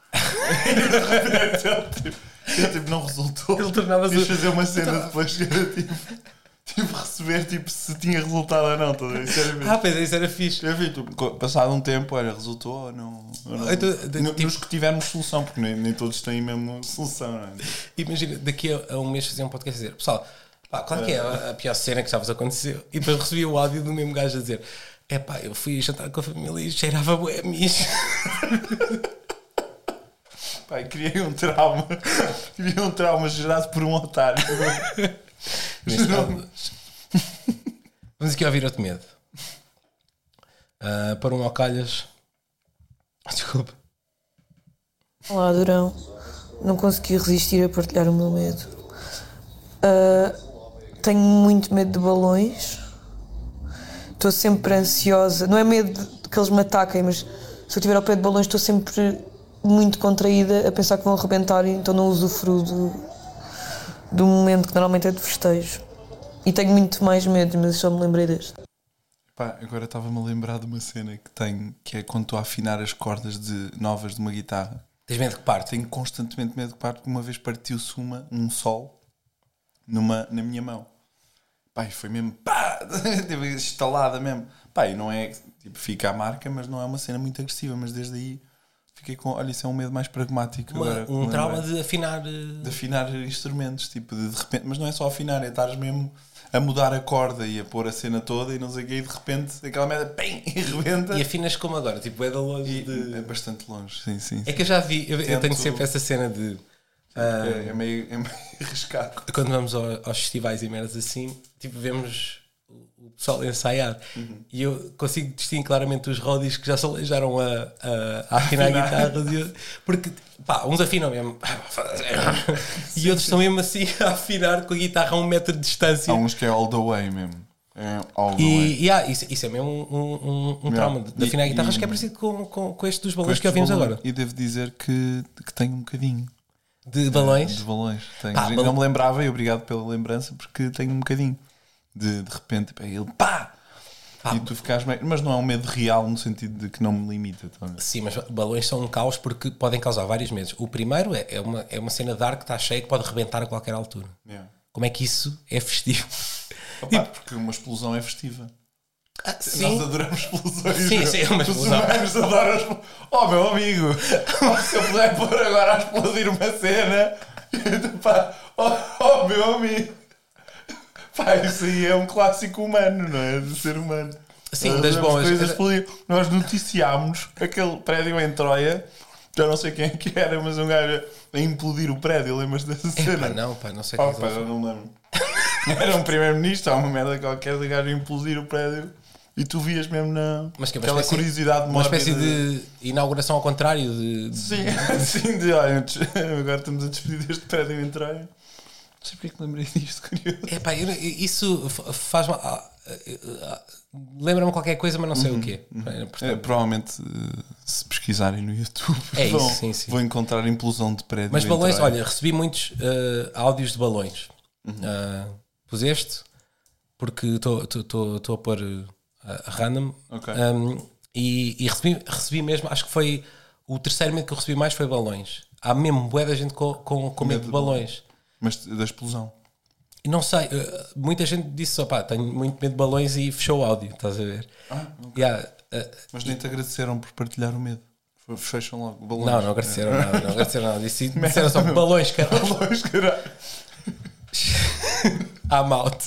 Eu, tipo, não resultou. Ele tornava-se- Quis fazer uma cena depois que era tipo, tipo receber tipo, se tinha resultado ou não. Tá a ver? Isso era mesmo. Ah, pois é, isso era fixe. Eu vi, tipo, co- passado um tempo, olha, resultou ou não? Ou não? Então, de- No- tipo- Nos que tivermos solução, porque nem, nem todos têm mesmo solução, não é? Imagina, daqui a, a um mês fazer um podcast a dizer: pessoal, pá, claro que é a, a pior cena que já vos aconteceu. E depois recebi o áudio do mesmo gajo a dizer: é pá, eu fui jantar com a família e cheirava bué a mijo. Pai, criei um trauma. Criei um trauma gerado por um otário. Neste caso, vamos aqui ouvir outro medo. Ah, para um ao calhas. Desculpa. Olá, Durão. Não consegui resistir a partilhar o meu medo. Ah, tenho muito medo de balões. Estou sempre ansiosa. Não é medo de que eles me ataquem, mas se eu estiver ao pé de balões estou sempre muito contraída a pensar que vão arrebentar, e então não usufruo do, do momento que normalmente é de festejo. E tenho muito mais medo, mas só me lembrei deste. Pá, agora estava-me a lembrar de uma cena que tenho, que é quando estou a afinar as cordas de, novas de uma guitarra. Tens medo que parte? Tenho constantemente medo que parte, porque uma vez partiu-se uma, um sol numa, na minha mão. Pá, e foi mesmo pá, tipo, estalada mesmo. Pá, e não é, tipo, fica a marca, mas não é uma cena muito agressiva, mas desde aí fiquei com, olha, isso é um medo mais pragmático. Uma- agora, que um me trauma lembrei. de afinar. eh, De afinar instrumentos, tipo, de, de repente, mas não é só afinar, é estares mesmo a mudar a corda e a pôr a cena toda e não sei o quê, e de repente aquela merda, pim, e rebenta. E afinas como agora? Tipo, é da longe E de. é bastante longe, sim, sim. É que eu já vi, eu, eu tenho Tento- sempre essa cena de. ah, É, é meio, é meio arriscado. quando vamos ao- aos festivais e merdas assim, tipo, vemos o, o pessoal ensaiar e eu consigo distinguir claramente os rodis que já se aleijaram a, a, a afinar Afinar. guitarras, e eu- porque pá, uns afinam mesmo e outros estão mesmo assim a afinar com a guitarra a um metro de distância. Há uns que é all the way mesmo. É all the way. E, e há, isso, isso é mesmo um, um, um, um Yeah. trauma de, de E- afinar guitarras, e- acho que é parecido com, com, com este dos Com balões que estes ouvimos balões. agora. E devo dizer que, que tenho um bocadinho. De balões. De balões. Tenho. Pá, não balão- me lembrava e obrigado pela lembrança, porque tenho um bocadinho. De, de repente, pá, ele pá! Pá. E tu ficas meio. Mas não é um medo real no sentido de que não me limita. Tá a ver? Sim, mas balões são um caos porque podem causar vários medos. O primeiro é, é, uma, é uma cena de ar que está cheia que pode rebentar a qualquer altura. Yeah. Como é que isso é festivo? Opa, porque uma explosão é festiva. Ah, Nós sim, adoramos explosões. Sim, sim, é uma Os explosão. humanos adoram as explosões. Oh, meu amigo, se eu puder pôr agora a explodir uma cena, pá, oh, oh, meu amigo, pá, isso aí é um clássico humano, não é? Do ser humano. Sim, Nós das vemos boas. coisas explodir. Nós noticiámos aquele prédio em Troia Já não sei quem é que era, mas um gajo a implodir o prédio, lembras dessa É, cena? pá, não, pá, não sei Pá, o que pá, é que eu não me lembro. Era um primeiro-ministro, há uma merda qualquer de gajo a implodir o prédio e tu vias mesmo na... Mas que é uma aquela espécie- curiosidade Uma mórbida espécie de inauguração ao contrário de... Sim, sim, de olha, agora estamos a despedir deste prédio em treino. Não sei porque é que lembrei disto, curioso. É pá, eu- isso fa- faz mal. ah, ah, ah, Lembra-me qualquer coisa, mas não sei o quê. É, Portanto, provavelmente, eh, se pesquisarem no YouTube, É isso, vão, sim, sim. vão encontrar implosão de prédio. mas em balões, treino. olha, recebi muitos ah, áudios de balões. Ah, puseste, porque estou a pôr ah, random. Ok. Um, e e recebi, recebi mesmo, acho que foi o terceiro medo que eu recebi mais foi balões. Há mesmo bué da gente com, com, com medo de balões. Mas da explosão. E não sei, uh, muita gente disse, opá, tenho muito medo de balões e fechou o áudio, estás a ver? Ah, Yeah, uh, Mas nem te agradeceram por partilhar o medo. Foi- Fecham logo. Balões. não, não agradeceram nada, não agradeceram nada. Disse, disseram só balões, caralho. Balões, caralho. I'm out.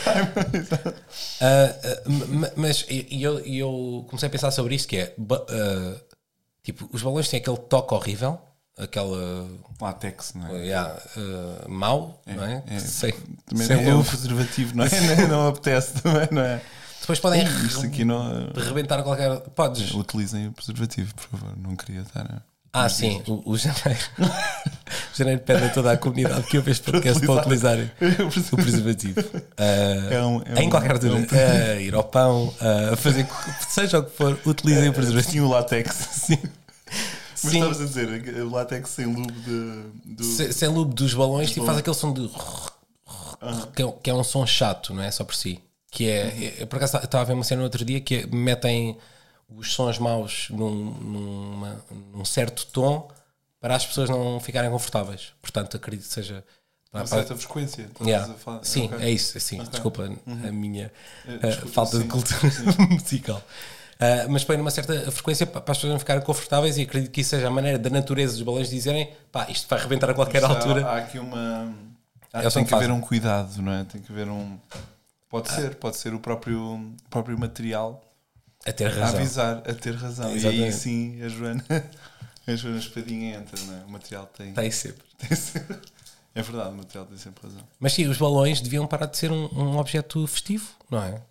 Uh, uh, m- mas e e eu, e eu comecei a pensar sobre isso, que é ba- uh, tipo, os balões têm aquele toque horrível, aquela Látex, não é? yeah, uh, mau, não é? É, Sem, também sem é o lube. preservativo, não é? Não, não apetece também, não é? Depois podem Isto aqui não. re- rebentar qualquer. Podes. Utilizem o preservativo, por favor. Não queria estar a. Ah, sim, o, o janeiro. O janeiro pede a toda a comunidade que ouve este podcast para utilizarem o preservativo. Uh, É um- é em um- qualquer altura. é um- Uh, ir ao pão, uh, fazer seja o que for, utilizem o preservativo. Sim, o látex. Sim. Mas Sim. estavas a dizer, o látex sem lube de, do. Se- Sem lube dos balões, tipo, faz balões. aquele som de. Que é, que é um som chato, não é? Só por si. Que é. Eu, por acaso estava a ver uma cena no outro dia que é, metem os sons maus num, numa- num certo tom para as pessoas não ficarem confortáveis. Portanto, acredito que seja. Uma certa frequência. Estavas Yeah. a falar- Sim, ok. é isso. Assim, Ok. Desculpa a minha Eh, uh, desculpa, falta de sim, cultura sim. musical. Uh, mas põe numa certa frequência para para as pessoas não ficarem confortáveis e acredito que isso seja a maneira da natureza dos balões dizerem pá, isto vai arrebentar a qualquer Mas há- altura. Há aqui uma. Há, É o som tem que que haver fazem. um cuidado, não é? Tem que haver um. Pode ser, pode ser o próprio, o próprio material A ter a razão. avisar, a ter razão. E aí Exatamente. sim a Joana, a Joana Espadinha entra, não é? O material tem. Tem sempre. tem sempre- É verdade, o material tem sempre razão. Mas sim, os balões deviam parar de ser um, um objeto festivo, não é?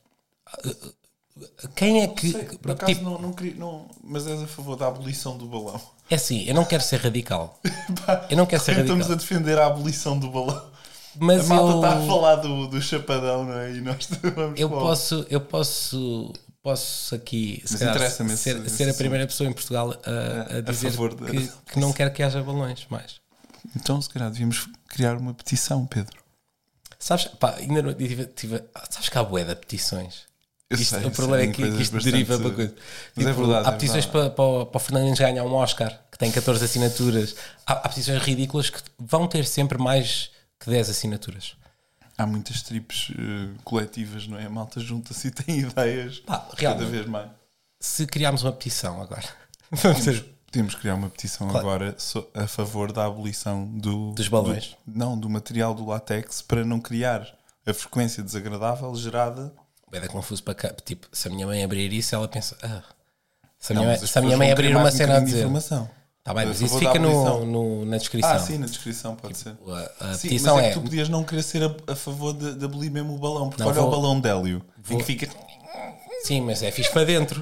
Quem é que. Sei, por acaso tipo, não, não queria. Não, mas és a favor da abolição do balão. é assim, eu não quero ser radical. Eu não quero ser Estamos radical. a defender a abolição do balão. Mas a malta eu, está a falar do, do chapadão, não é? E nós vamos eu para o- posso, eu posso, posso aqui se Mas calhar, interessa-me esse- ser, esse ser a assunto. primeira pessoa em Portugal a, a A dizer favor de- que, que não quer que haja balões mais. Então, se calhar, devíamos criar uma petição, Pedro. Sabes, pá, ainda não tive, tive, sabes que há bué de petições. Eu Isto- sei, o sei, problema é tem que, coisas que isto bastante- deriva para coisa. Mas é Tipo, verdade, há é petições verdade. para, para, para o Fernandes ganhar um Oscar que tem catorze assinaturas. Há, há petições ridículas que vão ter sempre mais que dez assinaturas. Há muitas tripes eh, coletivas, não é? A malta junta-se e tem ideias Pá, cada realmente. vez mais. Se criarmos uma petição agora, vamos Temos, ter- temos que criar uma petição Claro. agora so- a favor da abolição do, Dos balões. do- não, do material do látex para não criar a frequência desagradável gerada. é da confuso para cá. Tipo, se a minha mãe abrir isso, ela pensa. Ah, se a Não, minha, mas mãe- as se a minha pessoas mãe vão abrir querer uma mais um cena a bocadinho de dizer. informação. Está bem, A mas isso favor da fica no, abolição. no- na descrição. Ah, sim, na descrição pode ser. A, a Sim, petição mas é, é. que tu podias não querer ser a, a favor de, de abolir mesmo o balão, porque Não, olha vou- o balão de hélio, em vou- que fica. Sim, mas é fixe para dentro.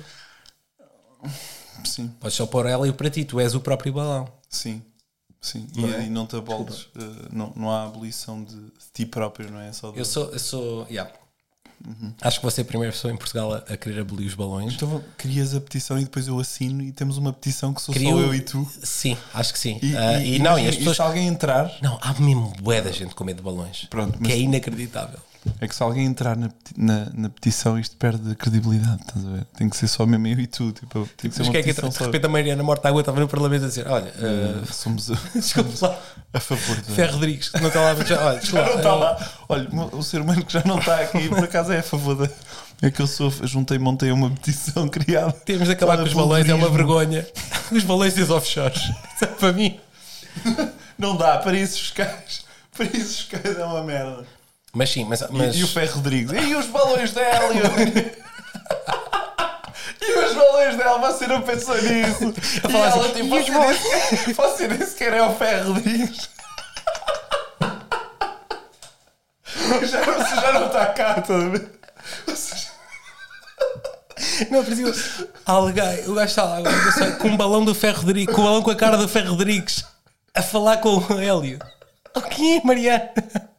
Sim, Podes só pôr ela e para ti, tu és o próprio balão. sim, sim. Não E, é? e não te aboles, eh, não, não há abolição de, de ti próprio, não é? Só de... Eu sou. Eu sou yeah. Acho que vou ser a primeira pessoa em Portugal a, a querer abolir os balões. Então crias a petição e depois eu assino e temos uma petição que sou Crio- só eu e tu. Sim, acho que sim. E, Ah, e- e não, e imagina, as pessoas. se alguém entrar, Não, há mesmo bué da gente com medo de balões. Pronto, que mas- é inacreditável. é que se alguém entrar na, peti- na, na petição isto perde a credibilidade, estás a ver? Tem que ser só mesmo eu e tu, tipo, tem que ser Mas uma que é que petição de só. repente a Mariana Morta Água estava no Parlamento a dizer: olha, ah, Eh, somos a, desculpe lá, a favor de... Ferro Rodrigues, não está lá, mas já, olha, desculpa, Já não está ah, lá. Olha, o ser humano que já não está aqui, por acaso é a favor da. É que eu sou, juntei, montei uma petição criada. temos de acabar Só com de os balões, é uma polurismo. vergonha. Os balões e os offshores. Isso é para mim. Não dá, para isso fiscais. Para isso fiscais é uma merda. Mas sim, mas. E- mas E, o Ferro Rodrigues. E os balões de hélio? E os balões balões dela, você não pensou nisso. A E falar ela, assim, tipo, "E os você, balões?" nem, você nem sequer é o ferro diz. Já, você já não está cá, estás a ver? Você- Não, por exemplo, alguém, o gajo está lá agora, eu sei, com um balão do Ferro Rodrigues, com um balão com a cara do Ferro Rodrigues, a falar com o Hélio. O que é, Mariana?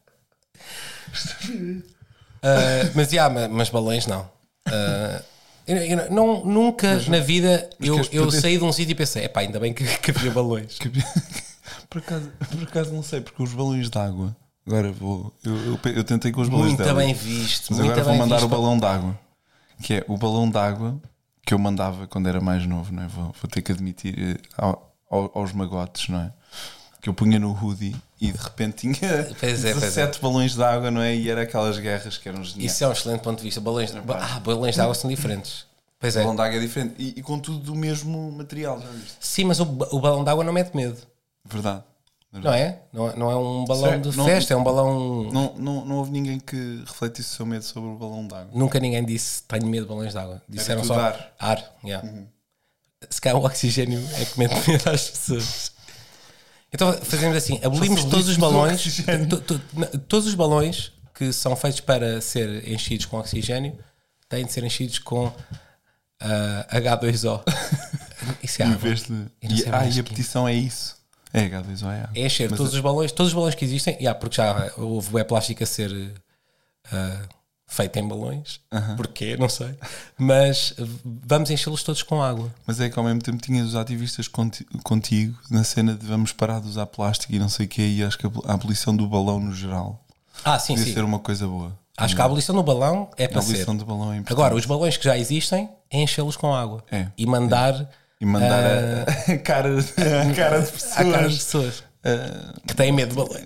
Uh, mas, yeah, mas, mas balões não. Uh, eu, eu não nunca na vida eu, queres eu poder- saí de um sítio e pensei, epá, ainda bem que, que havia balões. Que- Por acaso, por acaso não sei, porque os balões d'água. Agora vou. Eu, eu, eu tentei com os balões Muito dela. bem visto. Mas muito agora vou bem mandar visto. o balão d'água. Que é o balão d'água que eu mandava quando era mais novo, não é? Vou, vou ter que admitir eh, ao- ao- aos magotes, não é? Que eu punha no hoodie e de repente tinha Pois é, pois é. dezassete balões de água, não é? E era aquelas guerras que eram geniais. Isso é um excelente ponto de vista. Balões, ah, balões de água são diferentes. Pois O é. balão de água é diferente e, e com tudo do mesmo material, já viste? Sim, mas o, ba- o balão de água não mete medo. Verdade. Não é? Não, é- não é um balão Certo, de não- festa, é um balão. Não, não, não houve ninguém que refletisse o seu medo sobre o balão de água. Nunca ninguém disse tenho medo de balões de água. Disseram tudo só ar. ar. Yeah. Se calhar o oxigênio é que mete medo às pessoas. Então fazemos assim: abolimos Só todos os líquido de balões, oxigênio. to- to- na- todos os balões que são feitos para ser enchidos com oxigênio têm de ser enchidos com ah, H dois O. Isso é Em água. vez de. Eu não E, sei ah, mais e a que- petição é isso. É H dois O, é água. É encher Mas todos os balões, todos os balões que existem, yeah, porque já houve bué plástico a ser ah, feito em balões, porquê? Não sei, mas vamos enchê-los todos com água. Mas é que ao mesmo tempo tinhas os ativistas conti- contigo na cena de vamos parar de usar plástico e não sei o que, e acho que a abolição do balão no geral Ah, sim, podia sim. ser uma coisa boa. Acho que a abolição do balão é A para ser. abolição do balão é importante. Agora, os balões que já existem, é enchê-los com água É, e mandar E mandar a, a cara, a cara de pessoas. à cara das pessoas Ah, que têm medo de balões.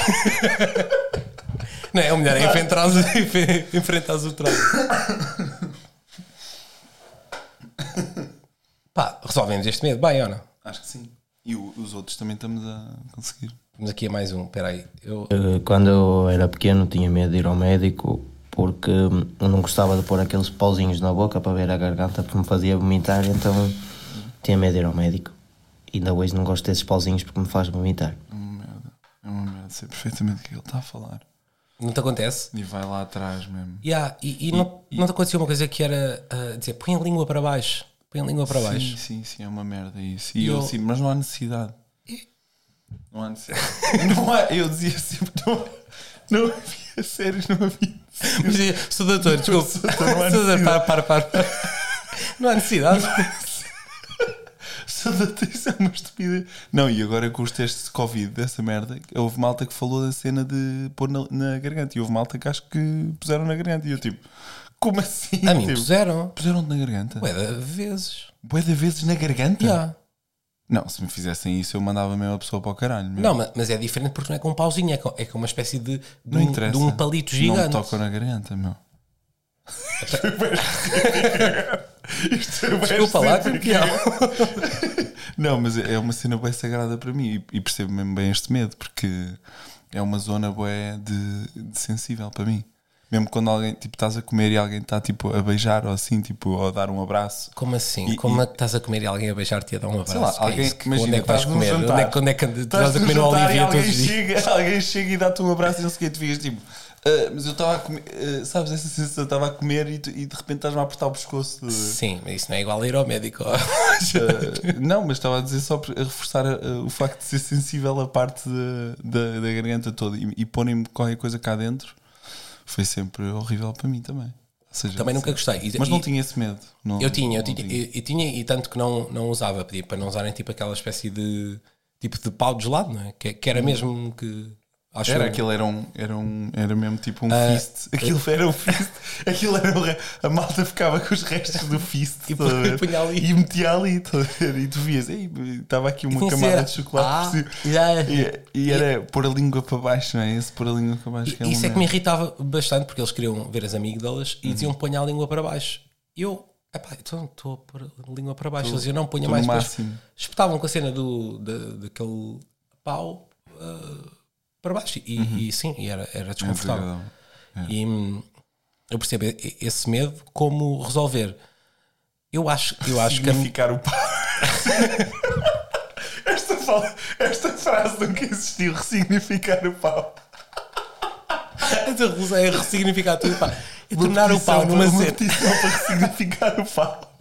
Não é? O melhor é enfrentares, enfrentares o trânsito. Pá, resolvemos este medo, bem ou não? acho que sim. E o- os outros também estamos a conseguir. Vamos aqui a mais um, espera aí. Eu, Eh, Quando eu era pequeno tinha medo de ir ao médico porque hum, eu não gostava de pôr aqueles pauzinhos na boca para ver a garganta porque me fazia vomitar, então tinha medo de ir ao médico. E ainda hoje não gosto desses pauzinhos porque me faz vomitar. É uma merda. É uma merda. Sei perfeitamente o que ele está a falar. não te acontece? E vai lá atrás mesmo. Yeah, e, e, não, não te aconteceu uma coisa que era ah, dizer põe a língua para baixo, põe a língua para Sim, baixo. sim, sim, é uma merda isso. E E eu, eu- assim, mas não há necessidade. Não há necessidade. Não há, eu dizia sempre, não, não havia séries, não havia. Mas, eh, sou doutor, desculpa. Sou doutor, não há doutor, para, para, para, para. Não há necessidade. Só da isso é uma estupidez. Não, e agora com os testes de Covid dessa merda, houve malta que falou da cena de pôr na, na garganta. E houve malta que acho que puseram na garganta. E eu tipo, como assim? A mim Tipo, puseram. puseram-te na garganta? Ué, de vezes. Bué de vezes na garganta? Yeah. Não, se me fizessem isso eu mandava a mesma pessoa para o caralho. mesmo. Não, mas, mas é diferente porque não é com um pauzinho, é com, é com uma espécie de, de, Não um, interessa. de um palito Não me gigante. tocam na garganta, meu. Isto é bué Desculpa lá, específico. campeão. Não, mas é uma cena bem sagrada para mim e, e percebo mesmo bem este medo porque é uma zona bué de, de sensível para mim. Mesmo quando alguém, tipo, estás a comer e alguém está tipo a beijar ou assim, tipo, ou a dar um abraço. Como assim? E- Como e- é que estás a comer e alguém a beijar-te e a dar um abraço? Sei lá, Que é alguém, isso? Que- imagina, onde é que vais estás num comer? jantar. Onde é, que- onde é que estás Estás a num comer no jantar e Olivia alguém todos os dias? chega, alguém chega e dá-te um abraço e não sei o que, tu ficas tipo, "Ah, mas eu estava a comer, ah, sabes, essa sensação, eu estava a comer e, tu- e de repente estás-me a apertar o pescoço. Sim, mas isso não é igual a ir ao médico. Ah, não, mas estava a dizer só para reforçar ah, o facto de ser sensível a parte da, da, da garganta toda e, e porem-me qualquer coisa cá dentro foi sempre horrível para mim também. Ou seja, Também nunca gostei. E- Mas não e- tinha esse medo. Não- Eu tinha, eu não tinha, eu, eu tinha e tanto que não, não usava, pedia para não usarem tipo aquela espécie de tipo de pau de gelado, não é? Que, que era mesmo que acho Era eu- aquilo, era um, era um, era mesmo tipo um Ah, fist. Aquilo era um fist. Aquilo era um re... A malta ficava com os restos do fist E estás a ver? punha ali. E metia ali, estás a ver? E tu vias, "Ei, estava aqui uma tinha que camada ser- de chocolate Ah, por cima." já. E, e era pôr a língua para baixo, não é? Esse pôr a língua para baixo. que é E isso uma é que me merda. irritava bastante porque eles queriam ver as amígdalas Uhum. e diziam ponha a língua para baixo. E eu, epá, então estou a pôr a língua para baixo. Tô- Eles diziam não, ponha tô mais no depois. máximo. Espetavam com a cena do, da- daquele pau ah, para baixo. E, e sim, e era, era É desconfortável. desagradável. E hum, eu percebo e- esse medo como resolver. Eu acho, eu acho que. A... Significar o pau. esta, fala, esta frase nunca existiu. Ressignificar o pau. Essa resolução é ressignificar tudo, pá. É tornar o pau numa uma cena. petição para ressignificar o pau.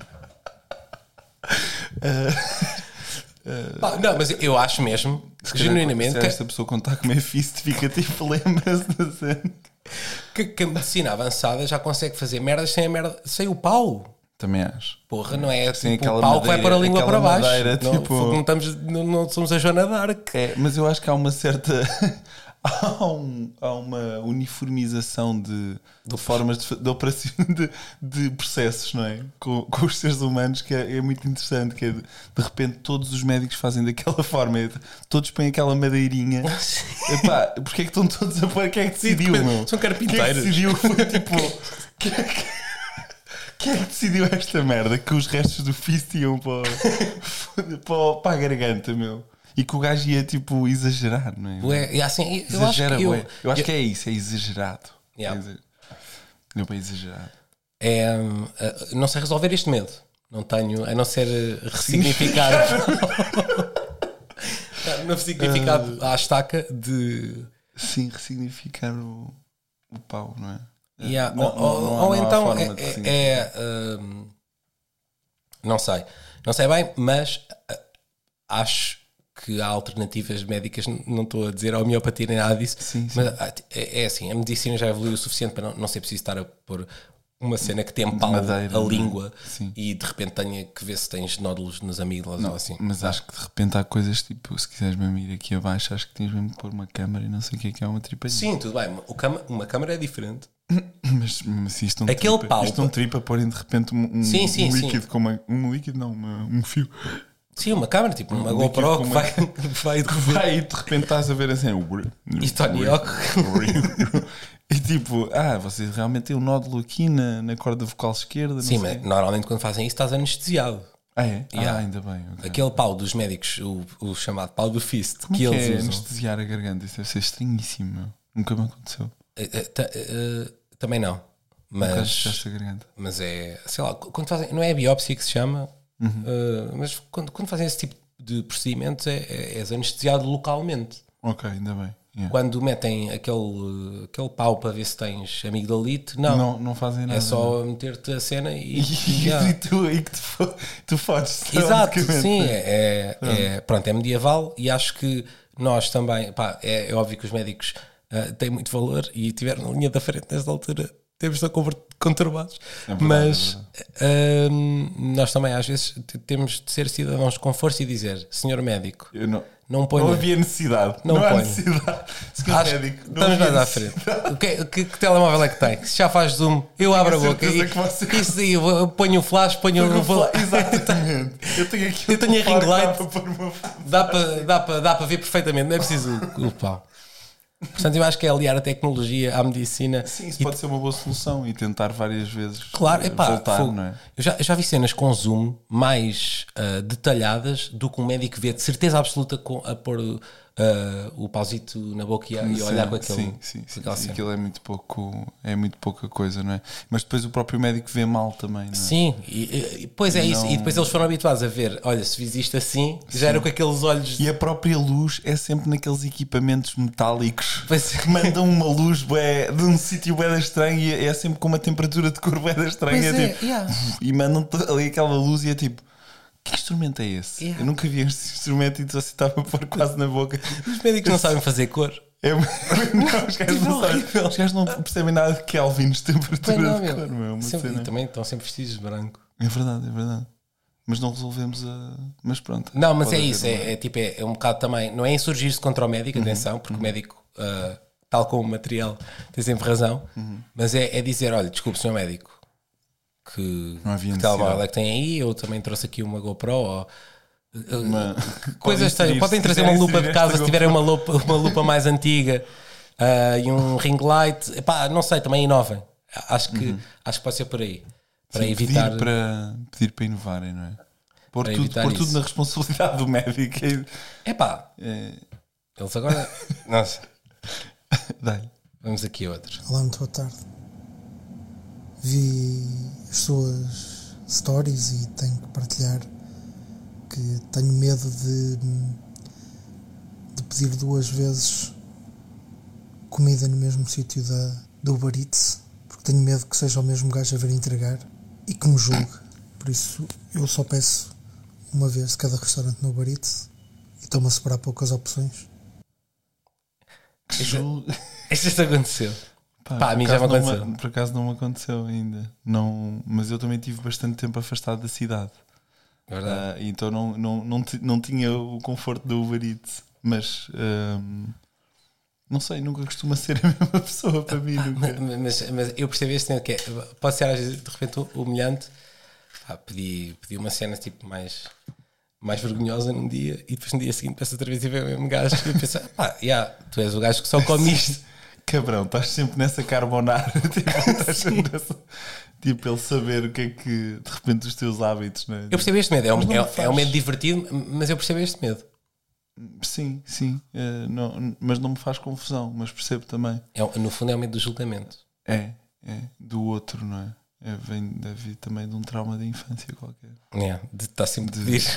Pá, não, mas eu acho mesmo, genuinamente, Se que, esta pessoa contar com uma fist, fica tipo, lembra-se da cena. que, que a medicina avançada já consegue fazer merdas sem a merda, sem o pau. Também acho. Porra, não é Sem tipo aquela o pau que vai madeira- para a língua aquela para baixo. madeira, não, tipo- fogo, não, estamos, não, não somos a Joana d'Arc. É, mas eu acho que há uma certa. há, um- há uma uniformização de, de formas de, fa- de operação de, de processos, não é? Com, com os seres humanos, que é, é muito interessante. Que é de, de repente todos os médicos fazem daquela forma, é, todos põem aquela madeirinha. Epá, porque é que estão todos a pôr? Quem é que decidiu, Sim, meu? são Quem é carpinteiros. que decidiu? Foi tipo. Quem é que, quem é que decidiu esta merda? Que os restos do fist iam para, o- para, o- para a garganta, meu. E que o gajo ia tipo exagerar, não é? Ué, e assim, eu Exagera, acho que eu, bué. eu acho eu- que é isso, é exagerado. Yeah. É exa- Não, é exagerado. é, hum, uh, não sei resolver este medo. Não tenho, a não ser uh, ressignificar. não significar à estaca de. Sim, ressignificar o, o pau, não é? Yeah, Não- ou não- ou- não há- ou não há então forma é, de é- ressignificar. é, hum, não sei, não sei bem, mas uh, acho que há alternativas médicas. n- Não estou a dizer a homeopatia nem nada disso, Sim, sim. mas ah, é, é assim: a medicina já evoluiu o suficiente para não, não ser preciso estar a pôr uma cena que tem pau madeira, a não é? língua Sim. e de repente tenha que ver se tens nódulos nas amígdalas Não, ou assim. mas acho que de repente há coisas tipo, se quiseres mesmo ir aqui abaixo, acho que tens mesmo que pôr uma câmara e não sei o que é que é uma tripadinha. Sim, tudo bem. O cama- uma câmara é diferente. Mas, mas se isto não Aquele tripa, pau- isto não tripa porem de repente um, um, Sim, sim, um sim. líquido com uma, um líquido não, uma- um fio. Sim, uma câmara, tipo uma Um GoPro líquido que com vai, vai de Vai e de repente estás a ver assim o E Tony Hawk. e tipo, ah, vocês realmente têm um nódulo aqui na, na corda vocal esquerda. Não Sim, sei. mas normalmente quando fazem isso estás anestesiado. Ah, é? Yeah. Ah, ainda bem. ok. Aquele pau dos médicos, o, o chamado pau do fist, Como que é que eles é usam. anestesiar a garganta? Isso deve ser estranhíssimo, meu. Nunca me aconteceu. Eh, eh, ta- eh, também não. Nunca Mas, anestesiaste a garganta. mas é, sei lá, quando fazem, não é a biópsia que se chama, Uhum. eh, mas quando, quando fazem esse tipo de procedimentos é, é, és anestesiado localmente. Ok, ainda bem. Yeah. Quando metem aquele, aquele pau para ver se tens amigdalite, não. Não, não fazem nada. É só meter-te a cena e. E, Yeah. e tu, e que tu, fo- tu fodes. Exato, basicamente. sim, é, é, é- pronto, é medieval e acho que nós também, pá, é, é óbvio que os médicos ah, têm muito valor e tiveram na linha da frente nesta altura, temos de estar conver- conturbados, É verdade, mas é hum, nós também às vezes t- temos de ser cidadãos com força e dizer, senhor médico, Eu não, não ponha. não havia necessidade. Não Não, há ponha. necessidade. Senhor Acho- médico, não estamos havia mais à necessidade. frente. O que, que, que telemóvel é que tem? Se já faz zoom, eu abro a boca certeza e, que você- isso aí, eu vou- ponho o flash, ponho Porque o. vou- Exatamente. Eu tenho aqui Eu tenho a um ring light. para pôr uma foto. Dá para dá para dá para ver perfeitamente, não é preciso o, o pau. Portanto, eu acho que é aliar a tecnologia à medicina. Sim, isso E, pode ser uma boa solução e tentar várias vezes claro, eh, epá, voltar, fogo. não é? Eu já, eu já vi cenas com zoom mais ah, detalhadas do que um médico vê de certeza absoluta com, a pôr ah, o pauzito na boca e, a- e olhar com aquele. Sim, sim, com sim, aquela sim. cena. Aquilo é muito pouco, é muito pouca coisa, não é? Mas depois o próprio médico vê mal também, não é? Sim, e, e, pois é E isso. não- E depois eles foram habituados a ver: olha, se fiz isto assim, já era com aqueles olhos. E a própria luz é sempre naqueles equipamentos metálicos Pois é. que mandam uma luz bué, de um sítio bué estranho e é sempre com uma temperatura de cor bué estranha. Pois é é, tipo, yeah. E mandam ali aquela luz e é tipo, que instrumento é esse? Yeah. Eu nunca vi este instrumento e você estava a pôr quase na boca. Os médicos não sabem fazer cor. É, não, os, gajos não sabem, os gajos não percebem nada de Kelvins, temperatura Pois não, de meu. cor, meu, uma Sempre- cena. e também estão sempre vestidos de branco. É verdade, é verdade. Mas não resolvemos a. Mas pronto. Não, mas Pode é haver isso, uma- é, é tipo, é, é um bocado também, não é insurgir-se contra o médico, Uhum. atenção, porque o médico, ah, tal como o material, tem sempre razão, Uhum. mas é, é dizer, olha, desculpe, senhor médico, que, Não havia que telemóvel necessidade. é que tem aí, eu também trouxe aqui uma GoPro, ou, Uma- coisas, podem podem, podem inserir- trazer se uma lupa quiserem de casa esta se tiverem uma lupa, uma lupa mais antiga ah, e um ring light, epá, não sei, também inovem. Acho que, acho que pode ser por aí, para Sim, evitar... Pedir para, pedir para inovarem, não é? Pôr, Para tudo, evitar pôr tudo isso. na responsabilidade do médico. É, Epá, é, eles agora... Nossa, dá-lhe. vamos aqui a outro. Olá, muito boa tarde. Vi as suas stories e tenho que partilhar que tenho medo de, de pedir duas vezes comida no mesmo sítio da, da Uber Eats, porque tenho medo que seja o mesmo gajo a vir entregar e que me julgue. Por isso eu só peço uma vez de cada restaurante no Uber Eats e estou-me a separar poucas opções. Isto, isto aconteceu. Pá, Pá, a mim já me acaso não aconteceu. me- por acaso não me aconteceu ainda. Não, mas eu também tive bastante tempo afastado da cidade. É verdade. Ah, então não, não, não, ti- não tinha o conforto do Uber Eats. Mas ahm, não sei, nunca costuma ser a mesma pessoa para mim. Nunca. Mas, mas, mas eu percebi este que é, pode ser às vezes de repente humilhante. Pá, pedi, pedi uma cena tipo mais, mais vergonhosa num dia e depois no dia seguinte peço outra vez e veio o mesmo gajo e eu penso, pá, yeah, tu és o gajo que só come isto. Cabrão, estás sempre nessa carbonara. Tipo, estás sempre nessa, tipo, ele saber o que é que de repente os teus hábitos, não é? Eu percebo este medo, é um, Mas não é, me faz. é um medo divertido, mas eu percebo este medo. Sim, sim. eh, não, mas não me faz confusão, mas percebo também. É, no fundo é o medo do julgamento. É, é, do outro, não é? É, vem, deve vir também de um trauma da infância qualquer. É, de estar sempre a De- pedir.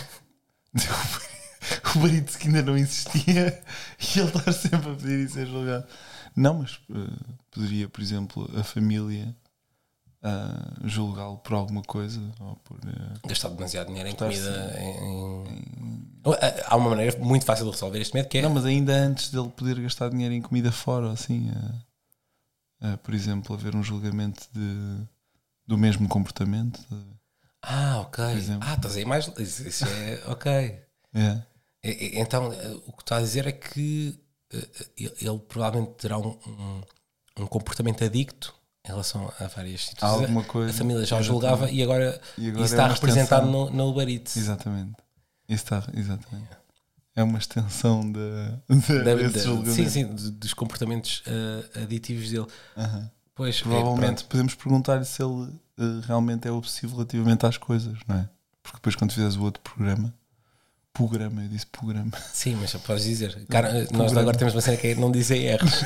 O Brito que ainda não existia e ele estar sempre a pedir e ser julgado. Não, mas eh, poderia, por exemplo, a família ah, julgá-lo por alguma coisa ou por. eh, Gastar demasiado dinheiro em Gastar, comida. Em, em- Há uma maneira muito fácil de resolver este medo que é. Não, mas ainda antes dele poder gastar dinheiro em comida fora, assim, ah, ah, por exemplo, haver um julgamento de, do mesmo comportamento. Ah, ok. exemplo. Ah, estás aí mais. Isso, isso é. Ok. É. E- e- Então, eh, o que está a dizer é que eh, ele, ele provavelmente terá um, um, um comportamento adicto em relação a várias situações. Alguma coisa. A família já o Exatamente. julgava e agora, E agora isso é está uma representado extensão. no, no Uber Eats. Exatamente. Isso está, exatamente. É uma extensão da, da, Da- desse da- julgamento. sim, sim, de- dos comportamentos eh, aditivos dele. Aham. Pois, é, Provavelmente pronto. podemos perguntar-lhe se ele eh, realmente é obsessivo relativamente às coisas, não é? Porque depois, quando fizeres o outro programa, programa, eu disse programa. Sim, mas já podes dizer. Cara, nós Programa. agora temos uma cena que é não dizer erros.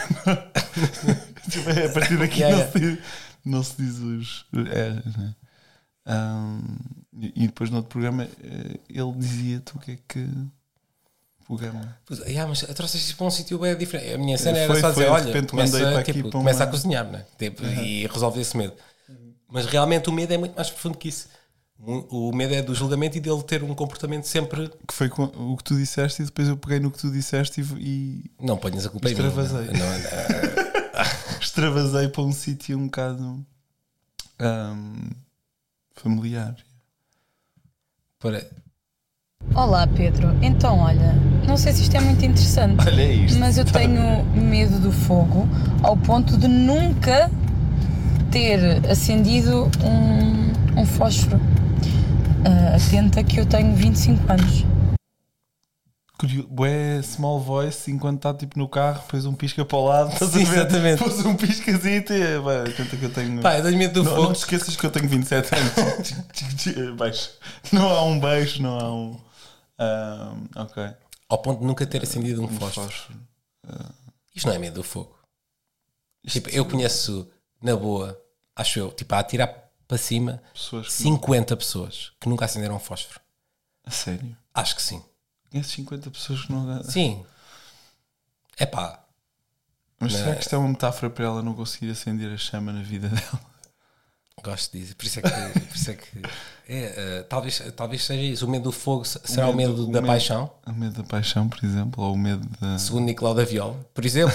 Tipo, é, a partir daqui Yeah, não, yeah. Se diz, não se diz os R's, né? Ahm, e, e depois no outro programa eh, ele dizia-te o que é que programa. Pois, ah, mas trouxeste isso para um sítio bem diferente. A minha cena Foi- era só foi, dizer: de olha, repente começa, mandei para aqui tipo, para começa uma- a cozinhar, né? Tipo, e resolve esse medo. Mas realmente o medo é muito mais profundo que isso. O, o medo é do julgamento e dele ter um comportamento sempre. Que foi com- o que tu disseste e depois eu peguei no que tu disseste e, e Não ponhas a culpa em mim. Extravasei. Não, não, não. extravasei para um sítio um bocado ahm, familiar. Para- Olá Pedro, então olha, não sei se isto é muito interessante, Olha isto. mas eu tenho medo do fogo ao ponto de nunca ter acendido um, um fósforo. Ah, atenta que eu tenho vinte e cinco anos. Curio- Bué small voice enquanto está tipo no carro, depois um pisca para o lado, estás Sim, a ver? exatamente. Pôs um piscazito e vai, tenta que eu tenho. Pá, eu tenho medo do não, fogo. não te esqueças que eu tenho vinte e sete anos. Tchic, tchic, tchic, baixo. Não há um beijo, não há um. ahm, ok. Ao ponto de nunca ter acendido um Um fósforo. fósforo. Isto não é medo do fogo. Tipo, eu conheço, na boa, acho eu, tipo, a atirar para cima Pessoas que cinquenta pessoas que nunca acenderam um fósforo. A sério? Acho que sim. Conheces cinquenta pessoas que não. Sim. É pá. Mas Não. será que isto é uma metáfora para ela não conseguir acender a chama na vida dela? Gosto disso. Por isso é que. Por isso é que é, eh, talvez, talvez seja isso. O medo do fogo se- será o medo, medo- o da medo- paixão. O medo da paixão, por exemplo, ou o medo da. Segundo Nicolau da Viola, por exemplo.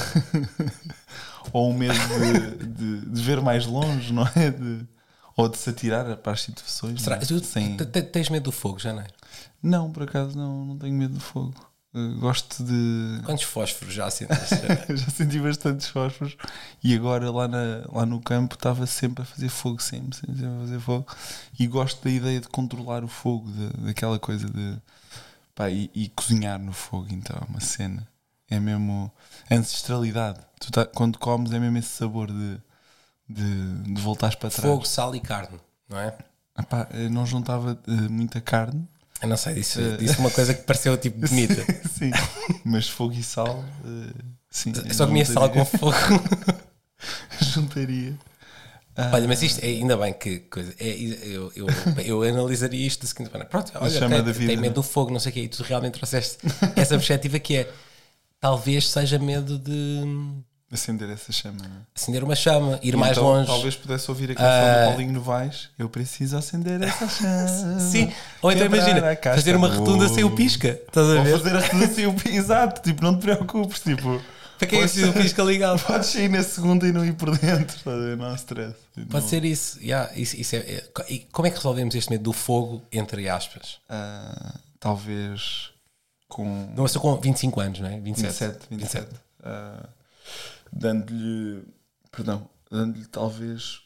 Ou o medo de, de- de ver mais longe, não é? De- ou de se atirar para as situações. Será? não é? Tu Sem- te- te- tens medo do fogo, Janeiro? Não, por acaso não, não tenho medo de fogo. Uh, gosto de. Quantos fósforos já acendeste? Já senti bastantes fósforos e agora lá, na, lá no campo estava sempre a fazer fogo, sempre, sempre, sempre a fazer fogo. E gosto da ideia de controlar o fogo, de- daquela coisa de. Pá, e, e cozinhar no fogo, então é uma cena. É mesmo ancestralidade. Tu tá- quando comes é mesmo esse sabor de, de, de voltares para trás. Fogo, sal e carne, não é? Epá, eu não juntava eh, muita carne. Eu não sei, disse, Eh. disse uma coisa que pareceu tipo bonita. Sim, mas fogo e sal, eh, sim. Eu só comia sal com fogo. juntaria. Olha, mas isto é ainda bem que coisa. É, eu, eu, eu analisaria isto da seguinte maneira. Pronto, olha, chama tem, da vida, tem medo né? do fogo, não sei o quê, e tu realmente trouxeste essa perspectiva que é talvez seja medo de Acender essa chama, não é? acender uma chama, ir E mais então, longe. Talvez pudesse ouvir a canção Ah. do Paulinho Novaes. Eu preciso acender essa chama. Sim, ou então Quebrar imagina a casca fazer uma do rotunda sem o ovo. pisca. Estás a Ou ver? fazer a redundância exato, tipo, não te preocupes, tipo, Para quem é que o pisca ligado? podes sair na segunda e não ir por dentro, estás a ver? Não há stress. Pode Não- ser isso. Yeah, isso, isso é, é- e como é que resolvemos este medo do fogo, entre aspas? Ah, talvez com Não, eu sou com vinte e cinco anos, não é? vinte e sete, vinte e sete, ah, dando-lhe, perdão, dando-lhe talvez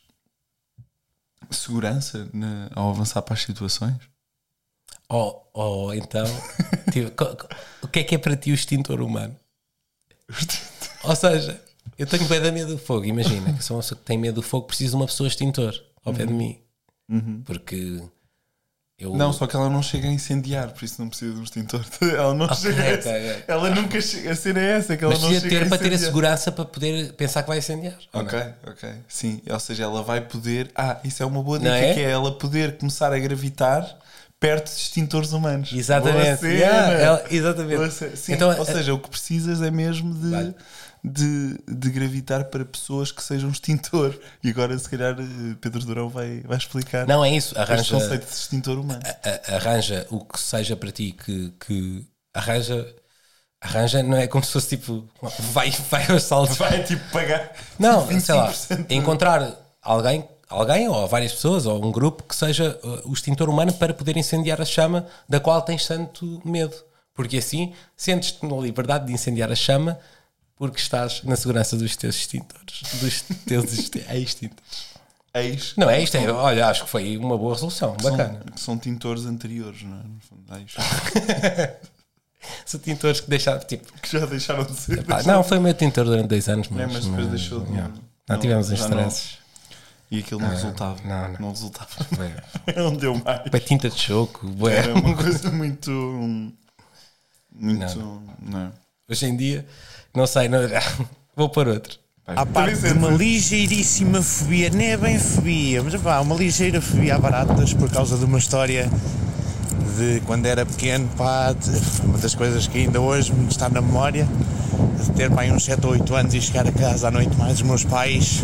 segurança na- ao avançar para as situações. Ou, ou então, tipo, co- co- o que é que é para ti o extintor humano? Ou seja, eu tenho bem da medo do fogo. Imagina que sou uma pessoa que tem medo do fogo, preciso de uma pessoa extintor ao pé de mim. Porque eu. Não, só que ela não chega a incendiar, por isso não precisa de um extintor. Ela não Ok, chega a, ok, ok. ela nunca chega a ser essa, que ela Mas não precisa chega ter a para ter a incendiar. segurança para poder pensar que vai incendiar. ou Ok, não? ok. Sim, ou seja, ela vai poder. Ah, isso é uma boa Não dica, é? que é ela poder começar a gravitar perto de extintores humanos. Exatamente. Boa cena. Yeah, ela- exatamente. Boa cena. Sim, Então, ou seja, o que precisas é mesmo de, Vale. de, de gravitar para pessoas que sejam extintor. E agora, se calhar, eh, Pedro Durão vai, vai explicar Não é isso. este Arranja, conceito de extintor humano. a- arranja o que seja para ti que, que arranja. Arranja, não é como se fosse tipo. Vai, vai aos saltos. Vai tipo pagar. Não, vinte e sei lá, cinco por cento. encontrar alguém, alguém ou várias pessoas ou um grupo que seja uh, o extintor humano para poder incendiar a chama da qual tens tanto medo. Porque assim sentes-te na liberdade de incendiar a chama porque estás na segurança dos teus extintores. Dos teus exti- extintores. Ex. Não é isto? É, olha, acho que foi uma boa resolução. Bacana. São, são tintores anteriores, não é? No fundo, ex. São tintores que deixaram. Tipo, Que já deixaram de ser. pá, não, foi o meu tintor durante dois anos, mas, É, mas depois deixou de- yeah. não- Não tivemos já uns não- stresses. E aquilo não resultava. não, não. resultava. Foi- Não deu mais. Foi tinta de choco. bué. Era uma coisa muito. um, Muito. Não. Hoje em dia, não sei, não, vou pôr outro. À parte de uma ligeiríssima fobia, não é bem fobia, mas pá, uma ligeira fobia a baratas por causa de uma história de quando era pequeno, pá, de- uma das coisas que ainda hoje me está na memória, de ter pá, uns sete ou oito anos e chegar a casa à noite mais os meus pais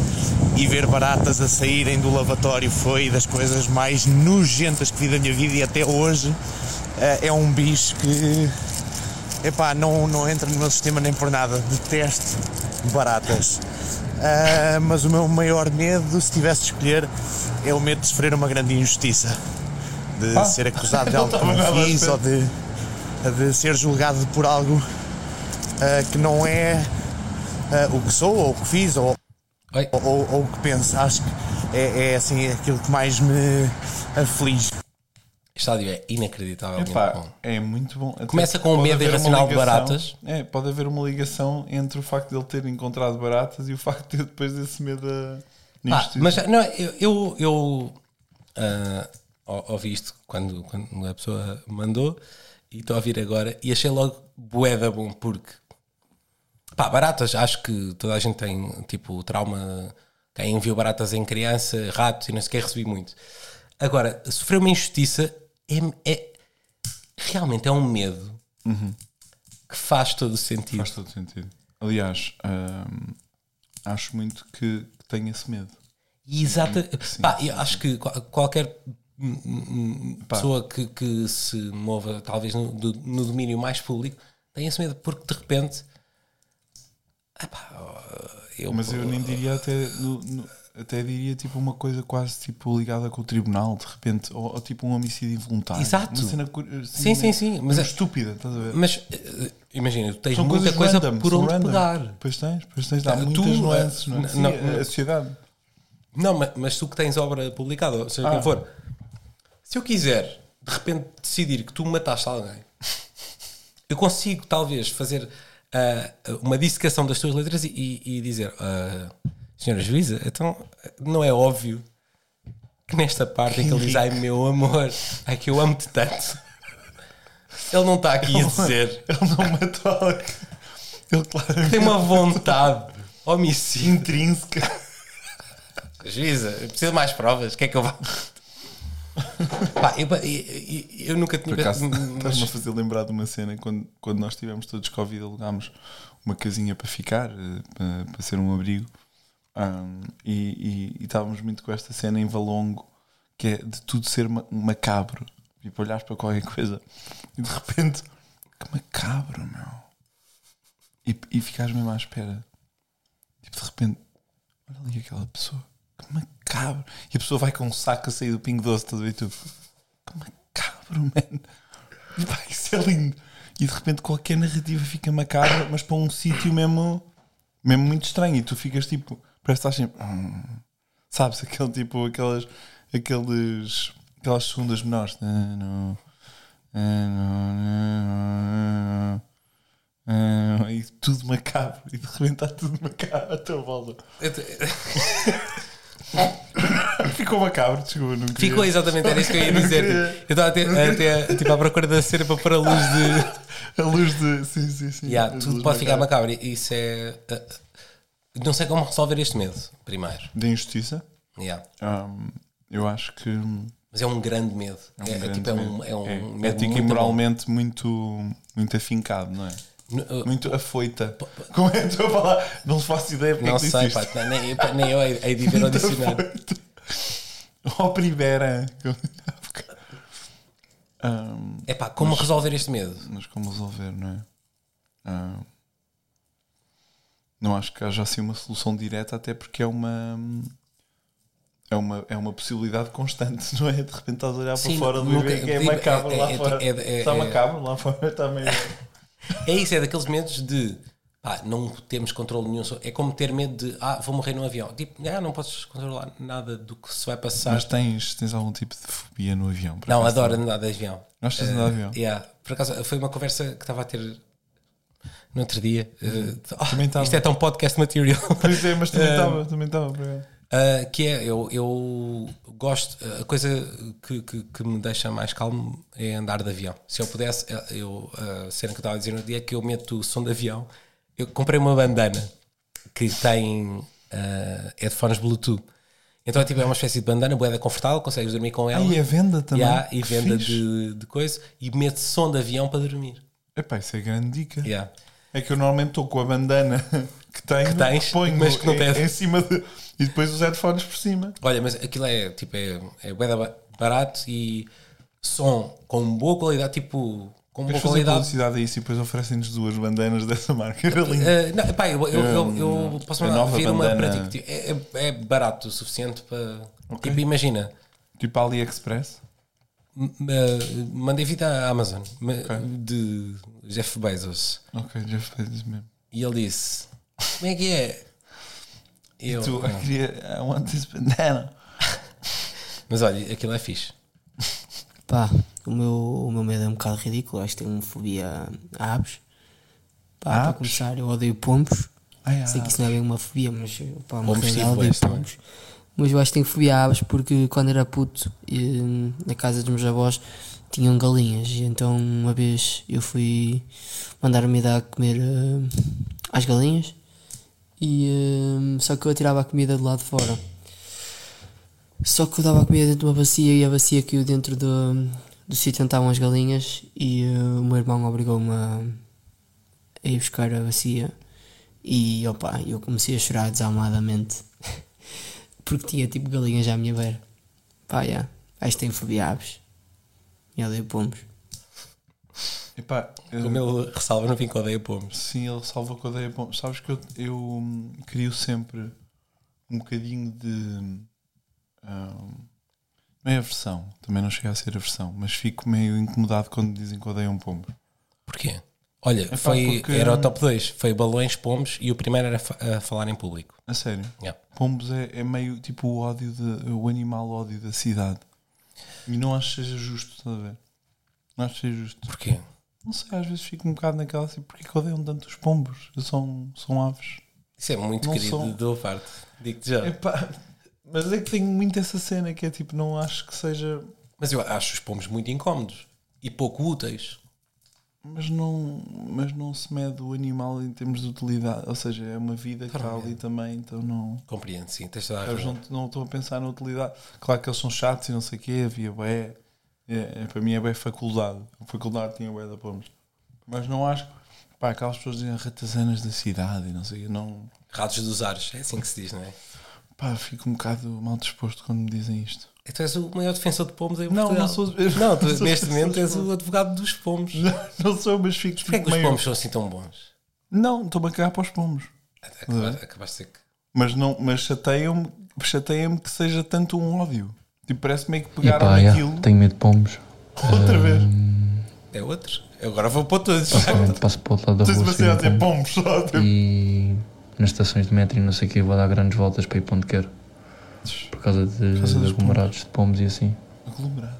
e ver baratas a saírem do lavatório foi das coisas mais nojentas que vi da minha vida e até hoje eh, é um bicho que epá, não, não entra no meu sistema nem por nada, detesto baratas. Ah, mas o meu maior medo, se tivesse de escolher, é o medo de sofrer uma grande injustiça, de Ah, ser acusado de não algo que estava não nada à fiz espera. ou de, de ser julgado por algo ah, que não é ah, o que sou ou o que fiz ou, Oi. ou, ou- ou o que penso. Acho que é, é assim aquilo que mais me aflige. Este áudio é inacreditavelmente Epá, bom. é muito bom. Até Começa com o pode medo haver uma irracional de ligação- baratas. É, pode haver uma ligação entre o facto de ele ter encontrado baratas e o facto de ter depois desse medo a. Pá, mas não, eu, eu, eu ah, ou- ouvi isto quando, quando a pessoa mandou e estou a ouvir agora e achei logo bué da bom porque pá, baratas, acho que toda a gente tem tipo trauma, quem viu baratas em criança, ratos e não sei o que, recebi muito. Agora, sofrer uma injustiça é, é- realmente é um medo que faz todo o sentido. Faz todo sentido. Aliás, hum, acho muito que, que tenho esse medo. E exata, Sim, pá, sim, eu acho que qual- qualquer hum, hum, Pá. pessoa que, que se mova talvez no, do- no domínio mais público tem esse medo porque de repente epá, eu, Mas eu nem diria até. no- no- até diria tipo uma coisa quase tipo ligada com o tribunal, de repente, ou, ou tipo um homicídio involuntário. Exato. Uma cena, cu- assim, Sim, sim, sim, mas mesmo é- estúpida, estás a ver? mas eh, imagina, tu tens São muita coisas coisa random, por são onde random. pegar. Pois tens, pois tens. Há Tu, muitas eh, nuances, não é? n- Sim, não, a- não. a sociedade. Não, mas, mas tu que tens obra publicada, ou seja, Ah. quem for, se eu quiser de repente decidir que tu mataste alguém, eu consigo talvez fazer ah, uma dissecação das tuas letras e, e- e dizer, ah, senhora juíza, então não é óbvio que nesta parte em que ele diz, ai meu amor, ai que eu amo-te tanto, ele não está aqui a dizer, Ele não matou alguém. Ele claramente tem uma vontade homicida intrínseca. Juíza, eu preciso de mais provas. O que é que eu vou. Pá, eu, eu, eu nunca tinha. Por acaso, mas... estás-me a fazer lembrar de uma cena quando, quando nós tivemos todos Covid, alugámos uma casinha para ficar, para, para ser um abrigo, um, e, e, e estávamos muito com esta cena em Valongo, que é de tudo ser ma- macabro. Tipo, olhares para qualquer coisa e de repente, que macabro, meu. E, e ficares mesmo à espera. Tipo, de repente, olha ali aquela pessoa. Que macabro. E a pessoa vai com um saco a sair do Pingo Doce, estás a ver tudo. Que macabro, man. Vai, isso é lindo. E de repente qualquer narrativa fica macabra, mas para um sítio mesmo, mesmo muito estranho. E tu ficas tipo, parece que estás sempre. Hum, sabes, aquele tipo, aquelas, aqueles, aquelas segundas menores. Não, não, não, não, e tudo macabro. E de repente está tudo macabro à tua volta. Ficou macabro, desculpa, não queria. Ficou exatamente, era isso que eu ia dizer. Eu estava até, até tipo, à procura da cera para pôr a luz de. A luz de. Sim, sim, sim. Yeah, tudo pode ficar macabro. Isso é. Uh, não sei como resolver este medo, primeiro. Da injustiça? Yeah. Um, eu acho que. Mas é um grande medo. É, um é, grande tipo, é um, é um é, medo ético e moralmente muito, muito afincado, não é? Uh, muito afoita. Como é que estou a falar? Não faço ideia porque não é que sei, pá, nem, nem eu hei de ver ao dicionário. Opribera. um, é pá, como mas, resolver este medo? Mas como resolver, não é? Um, não acho que haja assim uma solução direta, até porque é uma. É uma, é uma possibilidade constante, não é? De repente estás a olhar Sim, para fora do nunca, que é digo, macabro é, lá é, fora. É, é, está é, macabro lá fora, está meio. É isso, é daqueles medos de pá, não temos controle nenhum. É como ter medo de ah, vou morrer num avião. Tipo, ah, não podes controlar nada do que se vai passar. Mas tens, tens algum tipo de fobia no avião? Não, adoro andar de avião. Gostas de andar de avião? Uh, yeah. Por acaso foi uma conversa que estava a ter no outro dia. Uh, também oh, isto é tão podcast material. Pois é, mas também estava. Uh, também estava. Uh, que é, eu, eu gosto, a coisa que, que, que me deixa mais calmo é andar de avião. Se eu pudesse, eu, a cena que eu estava a dizer no dia é que eu meto o som de avião. Eu comprei uma bandana que tem uh, headphones Bluetooth. Então é, tipo, é uma espécie de bandana, boeda confortável, consegues dormir com ela. Ah, e a venda também. Yeah, e venda de, de coisa. E meto som de avião para dormir. Epá, isso é grande dica. Yeah. É que eu normalmente estou com a bandana que tenho, que tens, ponho mas que não tem em, em cima de, e depois os headphones por cima. Olha, mas aquilo é tipo é, é barato e som com boa qualidade, tipo com boa qualidade. Publicidade a isso e depois oferecem-nos duas bandanas dessa marca. Era lindo. Uh, não, pá, eu, eu, eu, eu posso mandar vir uma para ti. Tipo, é, é barato o suficiente para. Okay. Tipo, imagina. Tipo AliExpress? Uh, mandei vir da Amazon okay. de Jeff Bezos. Ok, Jeff Bezos mesmo. E ele disse: como é que é? Eu, e tu, eu queria. I want this banana. Mas olha, aquilo é fixe. Pá, o meu, o meu medo é um bocado ridículo. Acho que tenho uma fobia a aves. Pá, aves? Para começar, eu odeio pombos. Ai, Sei que isso não é bem uma fobia, mas pá, uma pombos realidade, odeio pombos. Mas eu acho que tenho fobia a aves porque quando era puto, e, na casa dos meus avós, tinham galinhas. E então uma vez eu fui mandar-me dar a comer uh, às galinhas. E, uh, só que eu atirava a comida do lado de fora. Só que eu dava a comida dentro de uma bacia e a bacia caiu dentro do, do sítio onde estavam as galinhas. E uh, o meu irmão obrigou-me a, a ir buscar a bacia. E opa, eu comecei a chorar desalmadamente. Porque tinha tipo galinhas à minha beira. Pá, já. Acho que tenho fobia a aves. E odeio pombos. Epá, como ele ressalva no fim que odeia pombos. Sim, ele ressalva que odeia pombos. Sabes que eu, eu um, crio sempre um bocadinho de um, não é aversão, também não chega a ser aversão, mas fico meio incomodado quando dizem que odeiam pombos. Porquê? Olha, Epá, foi, porque... era o top dois, foi balões, pombos e o primeiro era a falar em público. A sério? Yeah. Pombos é, é meio tipo o ódio de, o animal ódio da cidade. E não acho que seja justo, estás a ver? Não acho que seja justo. Porquê? Não sei, às vezes fico um bocado naquela assim, porque que odeiam tanto os pombos? São, são aves. Isso é muito não querido são... da parte. Digo-te já. Epá, mas é que tenho muito essa cena que é tipo, não acho que seja. Mas eu acho os pombos muito incómodos e pouco úteis. Mas não, mas não se mede o animal em termos de utilidade. Ou seja, é uma vida que está ali também, então não... Compreendo, sim. Tens toda a Eles razão. não, não estou a pensar na utilidade. Claro que eles são chatos e não sei o quê, havia bué. É, é, para mim é bem faculdade. A faculdade tinha bué da pombos. Mas não acho... Pá, aquelas pessoas dizem ratazanas da cidade e não sei o quê, não... Ratos dos ares, é assim que se diz, não é? Pá, fico um bocado mal disposto quando me dizem isto. Tu és o maior defensor de pomos em Não, Portugal. não sou... Não, tu, não sou neste momento és defensor o advogado dos pomos. Não, não sou, mas fico... Porquê é que os meio- pomos são assim tão bons? Não, estou-me a cagar para os pomos. Acabaste, acabaste de ser que... Mas, não, mas chateia-me, chateia-me que seja tanto um ódio. Tipo, parece meio que E pegaram pá, yeah, naquilo tenho medo de pombos. outra vez. É outro? Eu agora vou pôr todos. Passo, passo para o outro lado da Não sei rua. se você sei vai um dizer pombo. pombos só. Tipo. E nas estações de metro e não sei o que, vou dar grandes voltas para ir para onde quero. Por causa de, Por causa de dos aglomerados de pombos e assim. Aglomerados.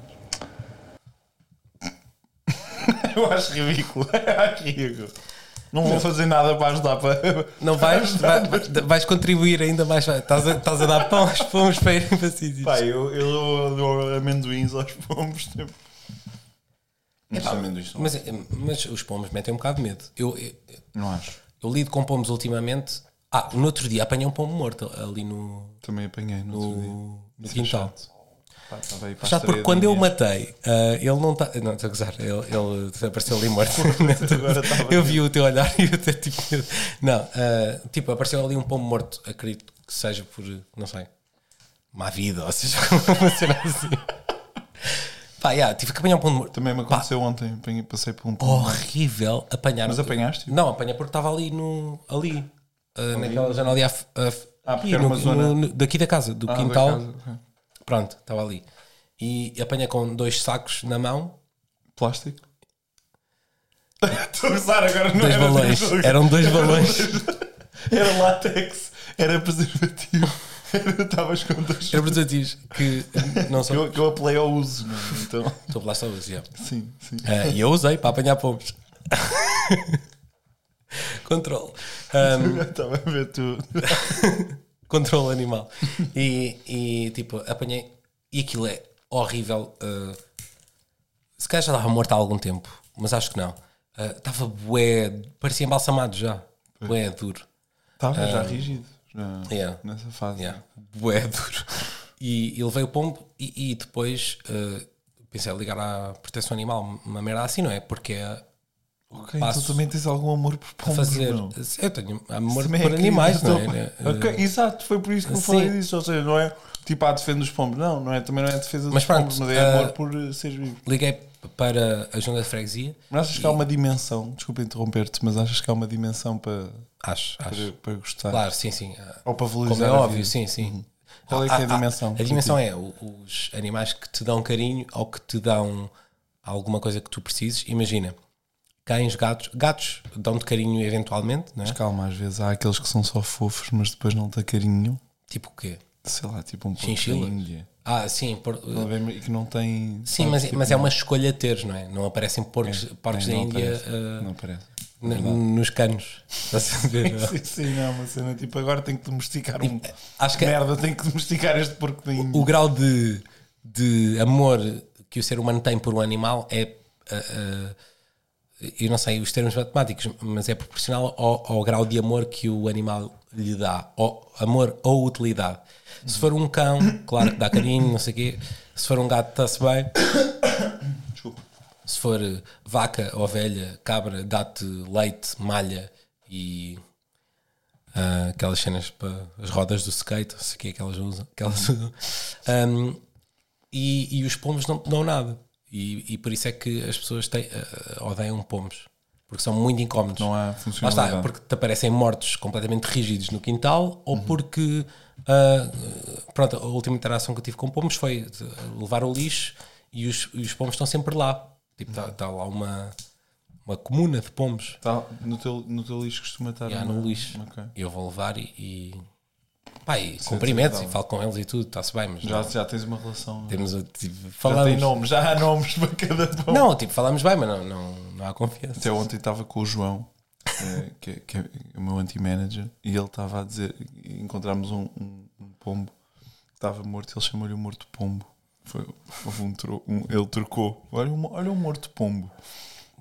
Eu acho ridículo. Acho ridículo. Não vou fazer nada para ajudar. Para... Não vais? Vai- vai- vais contribuir ainda mais. vai- Estás a, estás a dar pão aos pomos para irem para sítios. Pá, eu, eu dou, dou amendoins aos pombos. Tipo. Não Epá, são amendoins, são. mas, mas os pomos metem um bocado de medo. Eu, eu, Não acho. eu lido com pomos ultimamente. Ah, no outro dia apanhei um pombo morto ali no, Também apanhei no, outro dia. no, no Isso é quintal. chato. Pá, estava aí para a Já porque estreia quando da eu minha- matei, ah, ele não está. Não, estou a gozar, ele, ele apareceu ali morto. Agora estava Eu vi o teu olhar e eu até tipo. Não, ah, tipo, apareceu ali um pombo morto, acredito que seja por, não sei, má vida, ou seja, uma cena assim. Pá, yeah, tive que apanhar um pombo morto. Também me Pá, aconteceu ontem. apanhei- Passei por um pombo. horrível apanhar. Mas apanhaste? Não, apanhei porque estava ali no. Ali. ah, naquela janela ali. à f- à f- Ah, porque aqui, era no- uma zona- no- no- daqui da casa, do Ah, da quintal. casa, ok. Pronto, estava ali. E apanhei com dois sacos na mão. Plástico? Estou a usar agora, não Dois era balões. tipo- Eram dois balões. Era látex, era preservativo. Era- Estavas com dois. Era preservativos que não Que são. eu, que eu apelei ao uso, não é? Então, Estou a falar só hoje, já. sim, sim. Ah, e eu usei para apanhar pombos. Controle. Um, Estava a ver tu. controle animal. E, e tipo, apanhei. E aquilo é horrível. uh, se calhar já estava morto há algum tempo, mas acho que não. Uh, Estava bué. Parecia embalsamado já. Bué duro. Estava já Ah, rígido. Já, yeah. Nessa fase. Yeah. Bué duro. E, e levei o pombo e, e depois uh, pensei em ligar à proteção animal, uma merda assim, não é? Porque é. Ok, passo então também tens algum amor por a pombos, fazer. não? Eu tenho amor Também é por que- animais, não é? então- Ok, Uh, exato, foi por isso que eu sim. falei disso. Ou seja, não é tipo a defesa dos pombos, não, não é, também não é a defesa dos Mas pronto, pombos, mas é amor uh, por uh, seres vivo. Liguei para a junta de freguesia. Mas achas que há uma dimensão, desculpa interromper-te, mas achas que há uma dimensão para, Acho, para, acho. para gostar? Claro, sim, sim. Ou para valorizar Como é a óbvio, vida? sim, sim. Uhum. Qual é que é a dimensão? A dimensão é o- os animais que te dão carinho ou que te dão alguma coisa que tu precises. Imagina, cães, gatos. Gatos dão-te carinho eventualmente, não é? Mas calma, às vezes há aqueles que são só fofos, mas depois não te carinho nenhum. Tipo o quê? Sei lá, tipo um porco da Chinchila? Índia. Ah, sim. Por, E que não tem... sim, sabe, mas, tipo, mas é uma escolha teres, não é? Não aparecem porcos, porcos é, da não Índia aparece, ah, não aparece. n- Verdade. nos canos. Estás a ver? Sim, sim, não, uma cena tipo agora tenho que domesticar um. Acho que Merda, tenho que domesticar este porco da Índia. o grau de, de amor que o ser humano tem por um animal é, uh, uh, eu não sei os termos matemáticos, mas é proporcional ao, ao grau de amor que o animal lhe dá, ou amor ou utilidade. Se for um cão, claro que dá carinho, não sei o quê. Se for um gato, está-se bem. Desculpa. Se for uh, vaca, ovelha, cabra, dá-te leite, malha e uh, aquelas cenas para as rodas do skate, não sei o que é que elas usam. Que elas usam. Um, e, e os pombos não te dão nada. E, e por isso é que as pessoas têm, uh, odeiam pombos. Porque são muito incómodos. Não há Lá funcionalidade. está, porque te aparecem mortos completamente rígidos no quintal ou porque uh, pronto, a última interação que eu tive com pombos foi levar o lixo e os, e os pombos estão sempre lá. Tipo, está tá lá uma, uma comuna de pombos. Tá, no, teu, no teu lixo costuma estar Já, uma- no lixo. Ok. E eu vou levar e, e, pá, e Isso é cumprimento e desagradável. falo com eles e tudo, está-se bem, mas Já, não. já tens uma relação. Temos o tipo, já falamos. tem nomes, já há nomes para cada pombo. Não, tipo, falamos bem, mas não, não, não há confiança. Até ontem estava com o João, eh, que, é- que é o meu anti-manager, e ele estava a dizer: encontramos um, um, um pombo que estava morto, ele chamou-lhe o morto pombo. Foi, houve um tro, um, ele trocou. Olha, um, olha um morto pombo.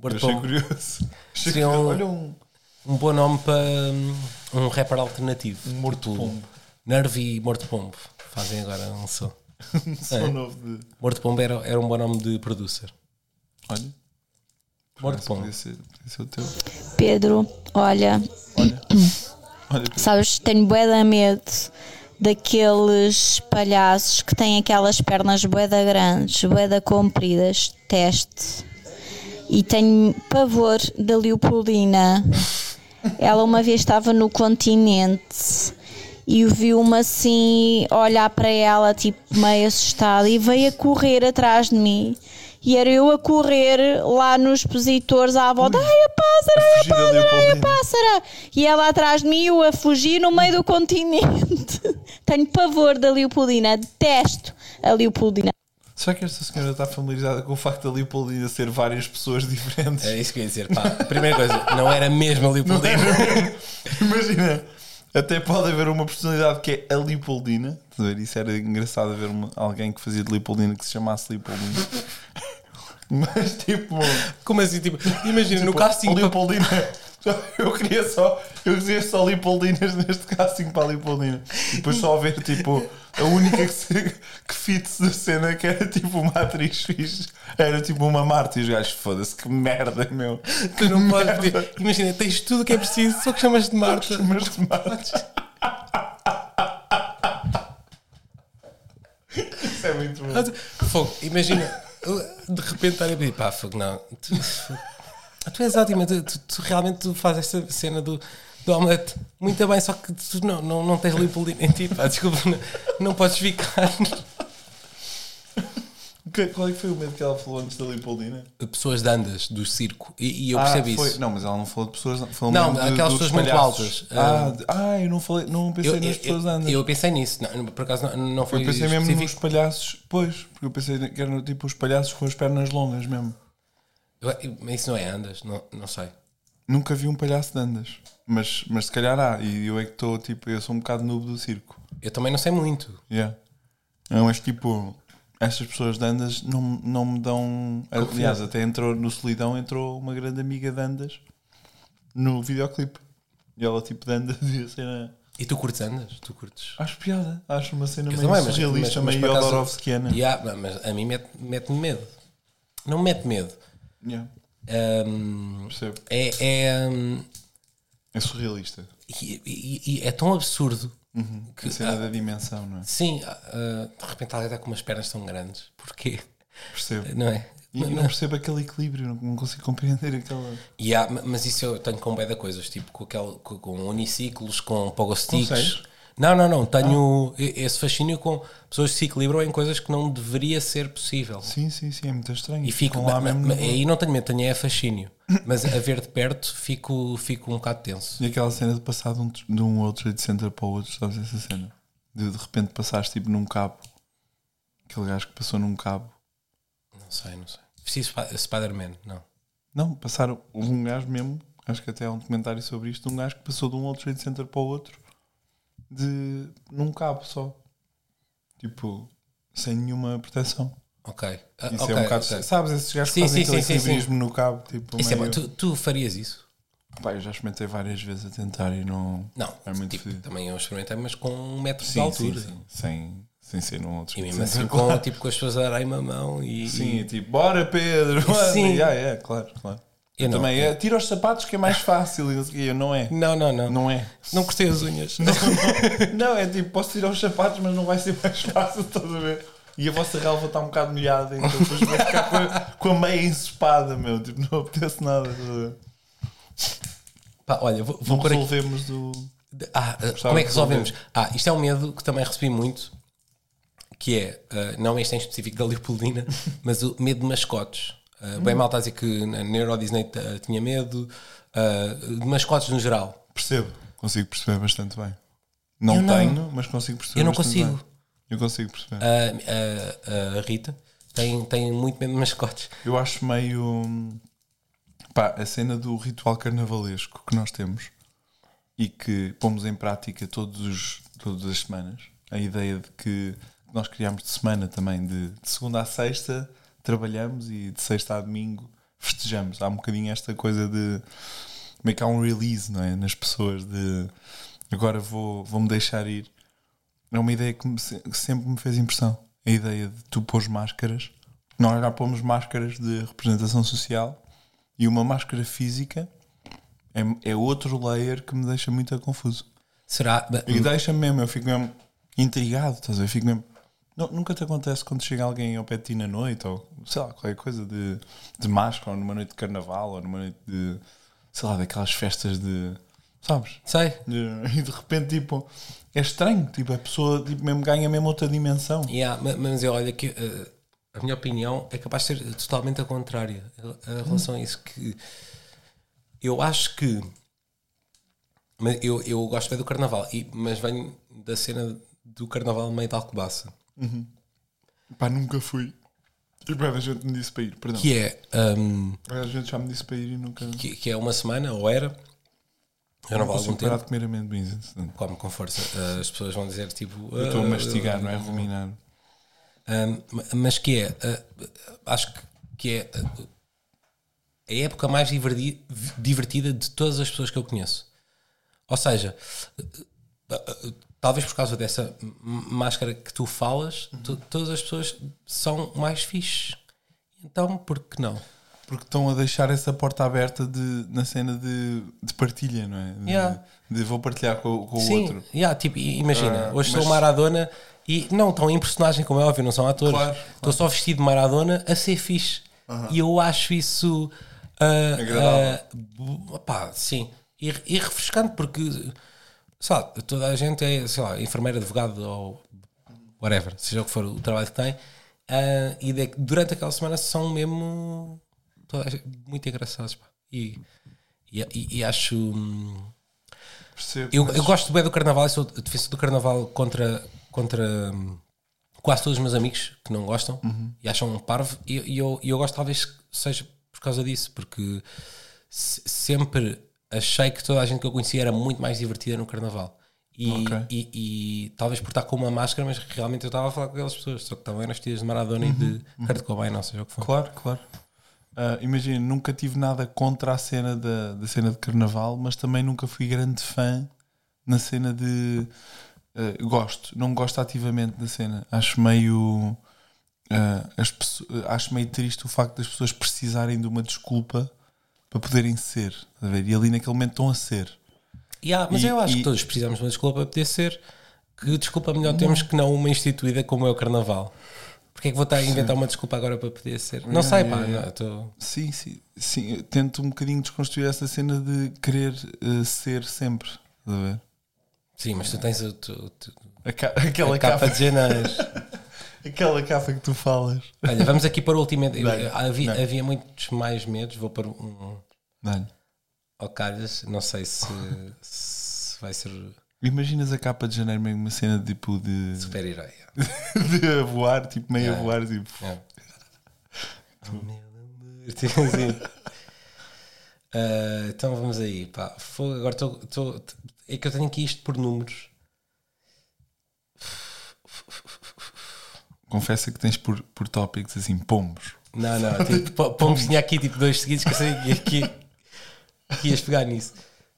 Morto achei Pombo. curioso. Achei Seria um, Olha um, um bom nome para um, um rapper alternativo. um Morto Tipo, Pombo. Nerve e Morto Pombo. Fazem agora um som. Um som É. novo de. Morto Pombo era, era um bom nome de producer. Olha. Morto Parece que Pombo. Podia ser, podia ser o teu. Pedro, olha, Olha. Olha, sabes, tenho bué de medo daqueles palhaços que têm aquelas pernas bué da grandes, bué da compridas, teste. E tenho pavor da Leopoldina. Ela uma vez estava no Continente e viu-me assim olhar para ela, tipo meio assustada, e veio a correr atrás de mim. E era eu a correr lá nos expositores à volta. Ai, a pássara, ai, a fugir da pássara, ai, a Leopoldina. pássara. E ela atrás de mim, eu a fugir no meio do continente. Tenho pavor da Leopoldina, detesto a Leopoldina. será que esta senhora está familiarizada com o facto da Leopoldina ser várias pessoas diferentes? É isso que eu ia dizer. Pá, primeira coisa, não era mesmo a Leopoldina. Imagina, até pode haver uma personalidade que é a Leopoldina. Estás a ver? Isso era engraçado haver uma, alguém que fazia de Leopoldina que se chamasse Leopoldina. Mas tipo, Como assim? Tipo, imagina, tipo, no casting. a Leopoldina. Eu queria só, eu queria só Leopoldinas neste casting para a Leopoldina. E depois só ver tipo a única que, se, que fit-se da cena, que era tipo uma atriz fixe, era tipo uma Marta. E os gajos, foda-se, que merda, meu. Tu não podes dizer, imagina, tens tudo o que é preciso, só que chamas de Marta. Chamas de Marta. Isso é muito bom. Fogo, imagina, de repente estar a pedir, pá, Fogo, não. Tu, tu és ótima, tu, tu, tu realmente tu fazes esta cena do, do omelete muito bem, só que tu não, não, não tens Leopoldina em ti, pá, desculpa, não, não podes ficar. Que- Qual é que foi o medo que ela falou antes da Leopoldina? Pessoas de andas do circo, e, e eu Ah, percebo foi- isso. Não, mas ela não falou de pessoas. Falou Não, mesmo de- aquelas dos pessoas muito palhaços. altas. Ah, Ah, de- ah, eu não, falei, não pensei Eu, nas eu, pessoas eu, andas. eu pensei nisso, não, por acaso não, não foi Eu pensei mesmo específico. nos palhaços. Pois, porque eu pensei que eram tipo os palhaços com as pernas longas mesmo. Eu- eu- Isso não é andas, não, não sei. Nunca vi um palhaço de andas. Mas, mas se calhar há. E eu é que estou tipo. Eu sou um bocado noob do circo. Eu também não sei muito. Yeah. Não, mas tipo. Estas pessoas de andas não, não me dão. Aliás, até entrou no Solidão, entrou uma grande amiga de andas no videoclipe. E ela tipo de andas e a cena. E tu curtes andas? Tu curtes? Acho piada. Acho uma cena Eu meio também, mas- surrealista, mas- mas meio por acaso- Jodorowskiana. Yeah, mas a mim mete- mete-me medo. Não me mete medo. Yeah. Ahm, Percebo. é, é, ahm, É surrealista. e, e- e é tão absurdo Uhum. que A cena ah, da dimensão, não é? sim, ah, de repente alguém está com umas pernas tão grandes. Porquê? Percebo. Não é? E eu não percebo aquele equilíbrio, não, não consigo compreender aquela. Yeah, ma- mas isso eu tenho com bem de coisas, tipo com, aquele, com, com uniciclos, com pogosticks. Consegues? Não, não, não. Tenho e- esse fascínio com pessoas que se equilibram em coisas que não deveria ser possível. Sim, sim, sim, é muito estranho. E fico, Ficam lá ma- mesmo ma- no- aí não tenho medo, tenho é fascínio. Mas a ver de perto fico, fico um bocado tenso. E aquela cena de passar de um, de um outro Trade Center para o outro, sabes essa cena? De de repente passares tipo num cabo. Aquele gajo que passou num cabo. Não sei, não sei. Preciso Sp- Spider-Man, não. Não, passaram um gajo mesmo, acho que até há um documentário sobre isto, um gajo que passou de um outro Trade Center para o outro de, num cabo só. Tipo, sem nenhuma proteção. Ok. Ah, Isso ok, é um bocado. ok. Sabes, esses gajos Sim, que fazem sim, aquele sim, sim, sim. equilibrismo no cabo. Tipo, Isso é meio- bom. Tu, tu farias isso? Pá, eu já experimentei várias vezes a tentar e não. Não, é muito tipo, fedido. também eu experimentei, mas com um metro de Sim, altura. sim, sim. Sem, sem ser num outro. E mesmo Trade assim, Center, com, claro. tipo, com as pessoas a darem uma mão e. Sim, e- tipo, bora Pedro! Sim. Yeah, yeah, claro, claro. Eu Eu não. também é, tira os sapatos que é mais fácil. E não sei o quê. Eu, não é. Não, não, não. Não é. Não cortei as unhas. Não, não, não, é tipo, posso tirar os sapatos, mas não vai ser mais fácil, estás a ver? E a vossa relva está um bocado molhada, então depois vai ficar com a, com a meia ensopada, meu. Tipo, não apetece nada, estás a ver? Pá, olha, vou, vou Não pôr aqui- resolvemos do. Ah, Gostava como é de que resolvemos? resolver. Ah, isto é um medo que também recebi muito, que é, ah, não este em específico da Leopoldina, mas o medo de mascotes. Ah, bem mal está a dizer que na na Euro Disney ah, tinha medo, ah, de mascotes no geral. Percebo, consigo perceber bastante bem. Não, Eu não. tenho, mas consigo perceber Eu não bastante consigo. bem. Eu consigo perceber. Ah, ah, a Rita tem, tem muito medo de mascotes. Eu acho meio. Pá, a cena do ritual carnavalesco que nós temos e que pomos em prática todos os, todas as semanas. A ideia de que nós criámos de semana também, de, de segunda a sexta trabalhamos e de sexta a domingo festejamos. Há um bocadinho esta coisa de meio que há um release, não é? Nas pessoas de agora vou, vou-me deixar ir. É uma ideia que, me, que sempre me fez impressão. A ideia de tu pôs máscaras. Nós já pomos máscaras de representação social e uma máscara física é, é outro layer que me deixa muito confuso. Será? E deixa-me mesmo, eu fico mesmo intrigado, estás a ver? Fico mesmo. Não, nunca te acontece quando chega alguém ao pé de ti na noite ou sei lá, qualquer coisa de, de máscara ou numa noite de carnaval ou numa noite de sei lá, daquelas festas de sabes? Sei. De, e de repente tipo é estranho, tipo a pessoa tipo, mesmo ganha mesmo outra dimensão. Yeah, mas eu olha que uh, a minha opinião é capaz de ser totalmente a contrária em relação hum. a isso, que eu acho que mas eu, eu gosto bem do carnaval, e, mas venho da cena do carnaval meio de Alcobaça. Uhum. Pá, nunca fui. E bem, a gente me disse para ir, perdão. Que é um, a gente já me disse para ir e nunca. Que, que é uma semana, ou era. Eu não, não vou algum tempo. De comer amendoins. Come com força. Uh, as pessoas vão dizer tipo. Eu estou uh, a mastigar, uh, não é? A ruminar. Um, mas que é. Uh, acho que, que é. Uh, a época mais diverti- divertida de todas as pessoas que eu conheço. Ou seja. Uh, uh, talvez por causa dessa máscara que tu falas, tu, todas as pessoas são mais fixes. Então, por que não? Porque estão a deixar essa porta aberta de, na cena de, de partilha, não é? De, yeah. de vou partilhar com, com Sim, o outro. Yeah, tipo, imagina, uh, hoje mas... sou Maradona e não, estão em personagem, como é óbvio, não são atores. Claro, Estou claro. só vestido de Maradona a ser fixe. Uh-huh. E eu acho isso uh, agradável. Uh, pá, sim. E, e refrescante, porque sabe, toda a gente é, sei lá, enfermeiro, advogado ou whatever, seja o que for o trabalho que tem, uh, e de, durante aquela semana são mesmo toda a gente, muito engraçados, pá. E, e, e, e acho hum, Percebo, eu, mas... eu gosto bem do carnaval, eu sou defensor do carnaval contra, contra hum, quase todos os meus amigos que não gostam uhum. e acham um parvo, e, e eu, eu gosto talvez seja por causa disso, porque se, sempre achei que toda a gente que eu conhecia era muito mais divertida no carnaval. E, okay. e, e, e talvez por estar com uma máscara, mas realmente eu estava a falar com aquelas pessoas, só que estavam vestidas de Maradona uhum. e de uhum. Kurt Cobain, não seja o que for. Claro, claro. Uh, imagina, nunca tive nada contra a cena da, da cena de carnaval, mas também nunca fui grande fã na cena de... Uh, gosto, não gosto ativamente da cena. Acho meio... Uh, as pessoas, acho meio triste o facto das pessoas precisarem de uma desculpa para poderem ser, a ver? E ali naquele momento estão a ser. Yeah, mas e, eu acho e... que todos precisamos de uma desculpa para poder ser. Que desculpa melhor temos que não uma instituída como é o carnaval? Porque é que vou estar a inventar uma desculpa agora para poder ser? Não yeah, sei, pá. Yeah. Não, tô... Sim, sim, sim. Eu tento um bocadinho desconstruir essa cena de querer uh, ser sempre, a ver? Sim, mas tu tens o, tu, tu, a, ca- aquela a capa, capa de Janas. Aquela capa que tu falas. Olha, vamos aqui para o último. Eu, havia, havia muitos mais medos. Vou para um. Não. Ao calhas, não sei se, se vai ser. Imaginas a capa de janeiro meio uma cena tipo de. Super-herói. De a voar, tipo meio yeah. a voar, tipo. Yeah. Oh, meu amor. Tipo assim. uh, então vamos aí. Pá. Agora estou. É que eu tenho aqui isto por números. Confessa que tens por, por tópicos assim, pombos. Não, não, tipo, pombos tinha aqui tipo dois seguidos que eu sei que, que, que ias pegar nisso.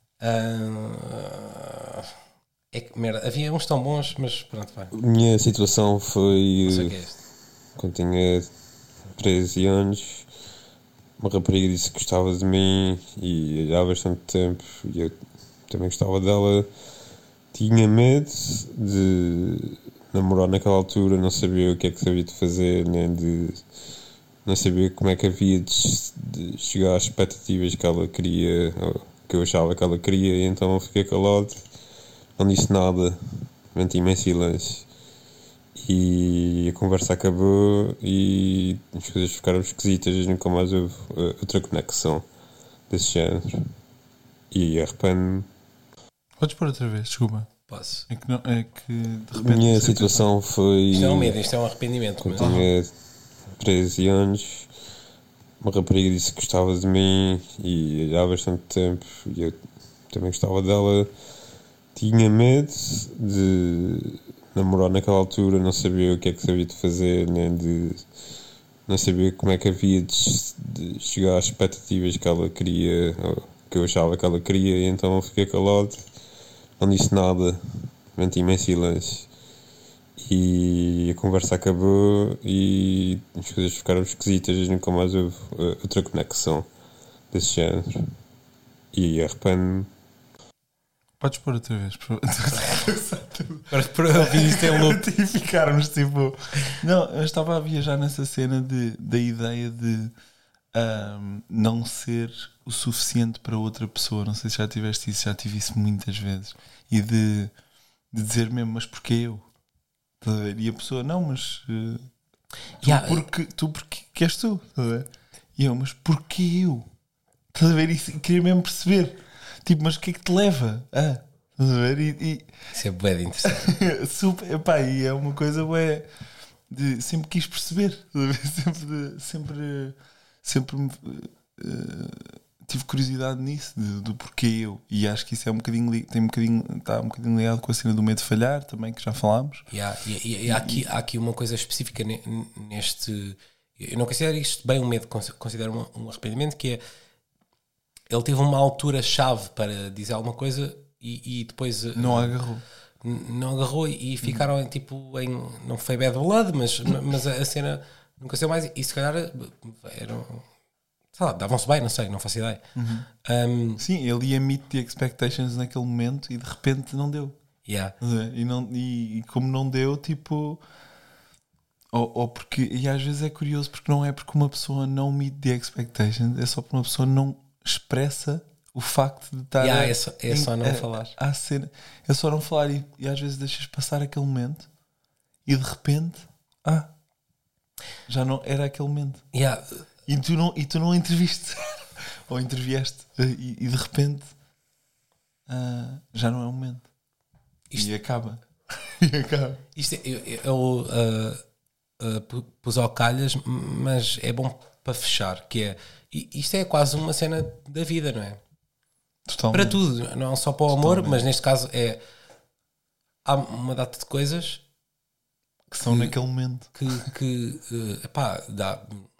Uh, é que merda, havia uns tão bons, mas pronto, vai. A minha situação foi. Não sei o que é este. Quando tinha treze anos, uma rapariga disse que gostava de mim e há bastante tempo e eu também gostava dela. Tinha medo de namorar naquela altura, não sabia o que é que sabia de fazer, nem de. Não sabia como é que havia de, de chegar às expectativas que ela queria, que eu achava que ela queria, e então fiquei calado, não disse nada, menti-me em silêncio. E a conversa acabou e as coisas ficaram esquisitas e nunca mais houve outra conexão desse género. E arrependo-me. Podes pôr outra vez, desculpa. Posso. É que, não, é que de repente. A minha situação foi. Isto é um medo, isto é um arrependimento. Quando mas... tinha treze anos, uma rapariga disse que gostava de mim e há bastante tempo e eu também gostava dela. Tinha medo de namorar naquela altura, não sabia o que é que sabia de fazer, nem de. não sabia como é que havia de, de chegar às expectativas que ela queria, ou que eu achava que ela queria, e então fiquei calado, não disse nada, mantive-me em silêncio. E a conversa acabou e as coisas ficaram esquisitas e nunca mais houve uh, outra conexão desse género. E arrependo-me. Podes pôr outra vez, por Para, para ouvir isto em loop. E ficarmos tipo. Não, eu estava a viajar nessa cena de, da ideia de um, não ser o suficiente para outra pessoa. Não sei se já tiveste isso, já tive isso muitas vezes. E de, de dizer mesmo, mas porquê eu? E a pessoa, não, mas uh, tu, yeah. porque, tu porque que és tu? E eu, mas porquê eu? Estás a ver? E queria mesmo perceber. Tipo, mas o que é que te leva? Ah, estás a ver? E, e... Isso é bué de interessante. Super, epá, e é uma coisa bué de sempre quis perceber. Sempre, sempre, sempre uh, tive curiosidade nisso, de, do porquê eu. E acho que isso é um bocadinho, tem um bocadinho, está um bocadinho ligado com a cena do medo de falhar também, que já falámos. Yeah, e, e, e há, aqui, há aqui uma coisa específica neste. Eu não considero isto bem um medo, considero um, um arrependimento, que é. Ele teve uma altura-chave para dizer alguma coisa e, e depois não agarrou, não agarrou e ficaram uhum. tipo em, não foi bad blood, mas, mas a, a cena nunca saiu mais e se calhar eram, sei lá, davam-se bem, não sei, não faço ideia. Uhum. Um, Sim, ele ia meet the expectations naquele momento e de repente não deu. Yeah. E, não, e, e como não deu, tipo. Ou, ou porque, e às vezes é curioso porque não é porque uma pessoa não meet the expectations, é só porque uma pessoa não expressa o facto de estar yeah, a, é, só, é só não a, falar a, a cena, é só não falar e, e às vezes deixas passar aquele momento e de repente ah, já não era aquele momento yeah. e, tu não, e tu não interviste ou intervieste e, e de repente ah, já não é o momento. Isto, e acaba e acaba isto é, eu, eu uh, uh, pus ao calhas, mas é bom para fechar, que é isto é quase uma cena da vida, não é? Totalmente. Para tudo, não só para o amor, Totalmente. mas neste caso é há uma data de coisas que são que, naquele momento que, que uh, epá, dá,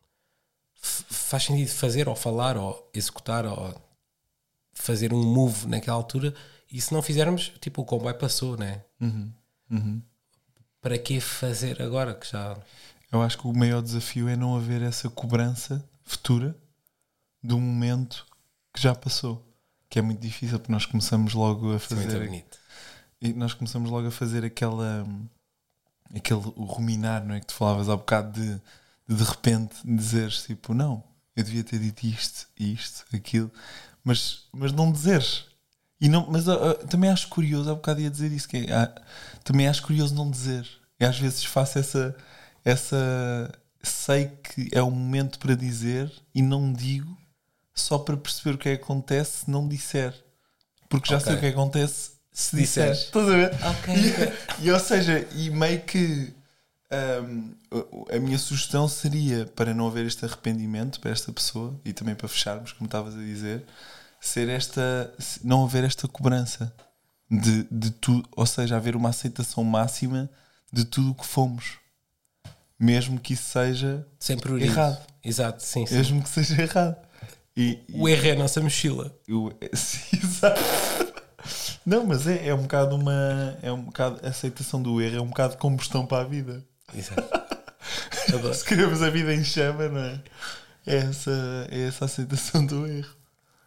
faz sentido fazer ou falar ou executar ou fazer um move naquela altura, e se não fizermos, tipo, o comboio passou, não é? Uhum. Uhum. Para que fazer agora que já... Eu acho que o maior desafio é não haver essa cobrança futura de um momento que já passou, que é muito difícil porque nós começamos logo a fazer e nós começamos logo a fazer aquela aquele o ruminar, não é, que tu falavas há bocado de de, de repente dizeres tipo, não, eu devia ter dito isto, isto, aquilo, mas, mas não dizeres e não, mas uh, uh, também acho curioso, há bocado ia dizer isso, que é, uh, também acho curioso não dizer, e às vezes faço essa essa sei que é o momento para dizer e não digo só para perceber o que é que acontece se não disser, porque já okay. sei o que acontece se disser. Estás a ver? Okay. E, e ou seja, e meio que um, a minha sugestão seria, para não haver este arrependimento para esta pessoa e também para fecharmos, como estavas a dizer, ser esta, não haver esta cobrança de, de tudo, ou seja, haver uma aceitação máxima de tudo o que fomos. Mesmo que isso seja sempre errado. Exato, sim, sim. Mesmo que seja errado. E, o e, erro é a nossa mochila. O, sim, exato. Não, mas é, é um bocado uma. É um bocado. A aceitação do erro é um bocado de combustão para a vida. Exato. Se queremos a vida em chama, não é? É essa, é essa aceitação do erro.